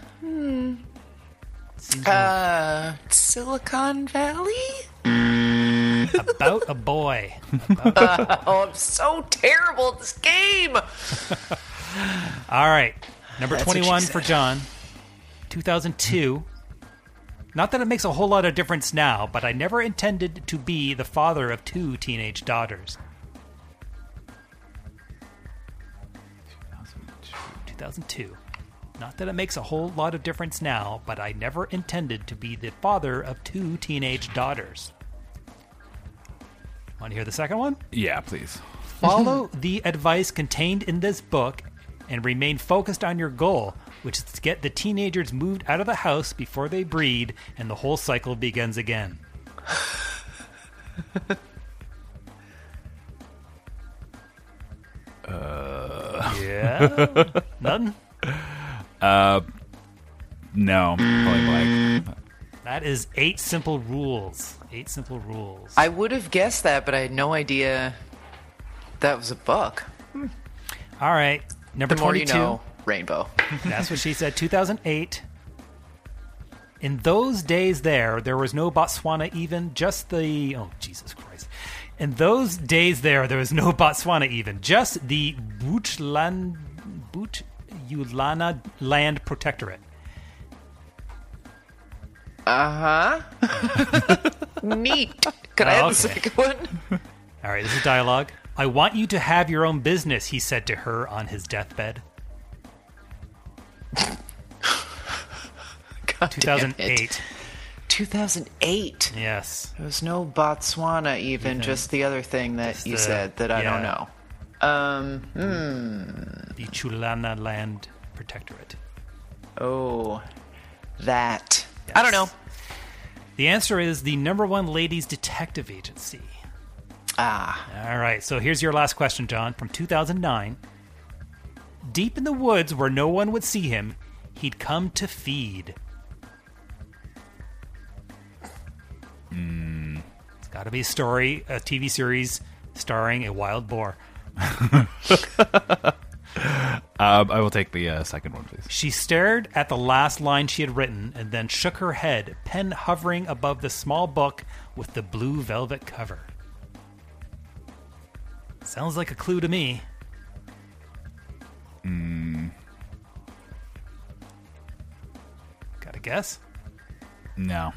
Silicon Valley? About a boy. Oh, I'm so terrible at this game. All right. Number That's what 21 she for said. John. 2002. Not that it makes a whole lot of difference now, but I never intended to be the father of 2 teenage daughters. 2002. Not that it makes a whole lot of difference now, but I never intended to be the father of 2 teenage daughters. Want to hear the second one? Yeah, please. Follow the advice contained in this book and remain focused on your goal, which is to get the teenagers moved out of the house before they breed and the whole cycle begins again. Yeah? Nothing? No. Probably blank. That is 8 Simple Rules. 8 Simple Rules. I would have guessed that, but I had no idea that was a book. All right. Number the more 22. you know, Rainbow. That's what she said. 2008. In those days there was no Botswana even, just the... Oh, Jesus Christ. In those days there was no Botswana even, just the Botswana Land Protectorate. Neat. Could I have the second one? All right, this is dialogue. I want you to have your own business, he said to her on his deathbed. 2008. 2008. Yes. There was no Botswana even, just the other thing that you said that I don't know. The Chulana Land Protectorate. Oh, that. Yes. I don't know. The answer is the #1 ladies detective agency. All right, so here's your last question, John, from 2009. Deep in the woods where no one would see him, he'd come to feed. It's got to be a story, a TV series starring a wild boar. I will take the second one, please. She stared at the last line she had written and then shook her head, pen hovering above the small book with the blue velvet cover. Sounds like a clue to me. Got a guess? No.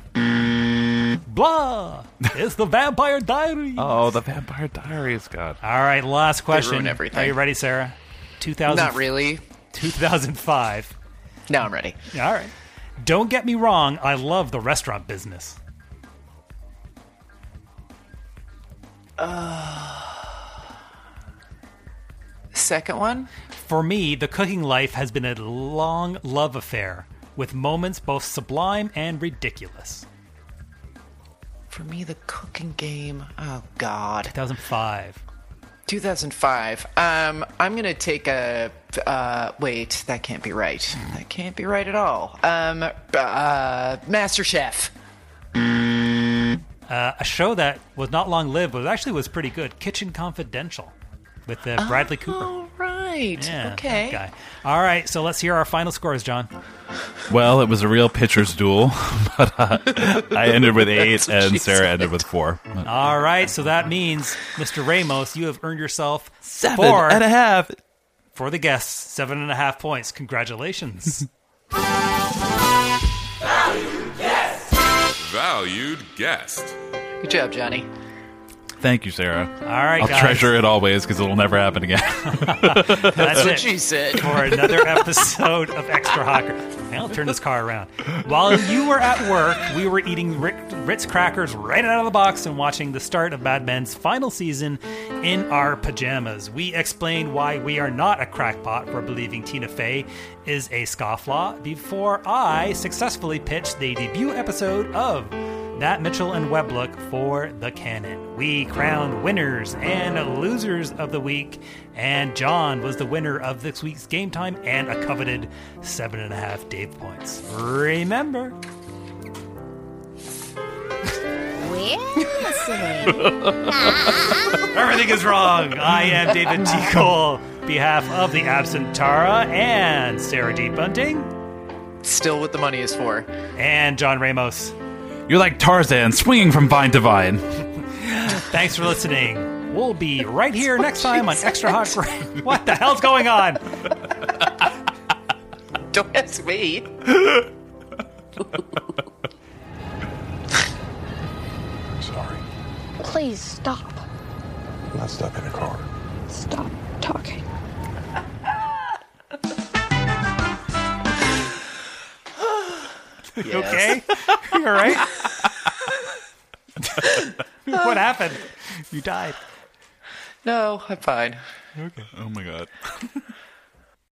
Blah! It's the Vampire Diaries. Oh, the Vampire Diaries, God. All right, last question. They ruin everything. Are you ready, Sarah? Not really. 2005. Now I'm ready. All right. Don't get me wrong, I love the restaurant business. Second one? For me, the cooking life has been a long love affair, with moments both sublime and ridiculous. For me, the cooking game. Oh, God. 2005. 2005. I'm going to take a... wait, that can't be right. That can't be right at all. MasterChef. A show that was not long-lived, but actually was pretty good. Kitchen Confidential with Bradley Cooper. Oh, right. Yeah, okay. that guy. All right, so let's hear our final scores, John. Well, it was a real pitcher's duel, but I ended with 8 and Sarah ended with 4. All right, so that means, Mr. Ramos, you have earned yourself 7.5 for the guests. 7.5 points. Congratulations. Valued guest. Good job, Johnny. Thank you, Sarah. All right, I'll guys. treasure it always because it'll never happen again. That's what it she said. for another episode of Extra Hawker. I'll turn this car around. While you were at work, we were eating Ritz crackers right out of the box and watching the start of Mad Men's final season in our pajamas. We explained why we are not a crackpot for believing Tina Fey is a scofflaw before I successfully pitched the debut episode of That Mitchell and Webb look for the canon. We crowned winners and losers of the week, and John was the winner of this week's Game Time and a coveted 7.5 Dave points. Remember, everything is wrong. I am David T. Cole, behalf of the absent Tara and Sarah D. Bunting. Still what the money is for. And John Ramos. You're like Tarzan swinging from vine to vine. Thanks for listening. We'll be right here next time on Extra Hot Brain. What the hell's going on? Don't ask me. Sorry. Please stop. I'm not stuck in a car. Stop talking. You okay? You all right? What happened? You died. No, I'm fine. Okay. Oh my God.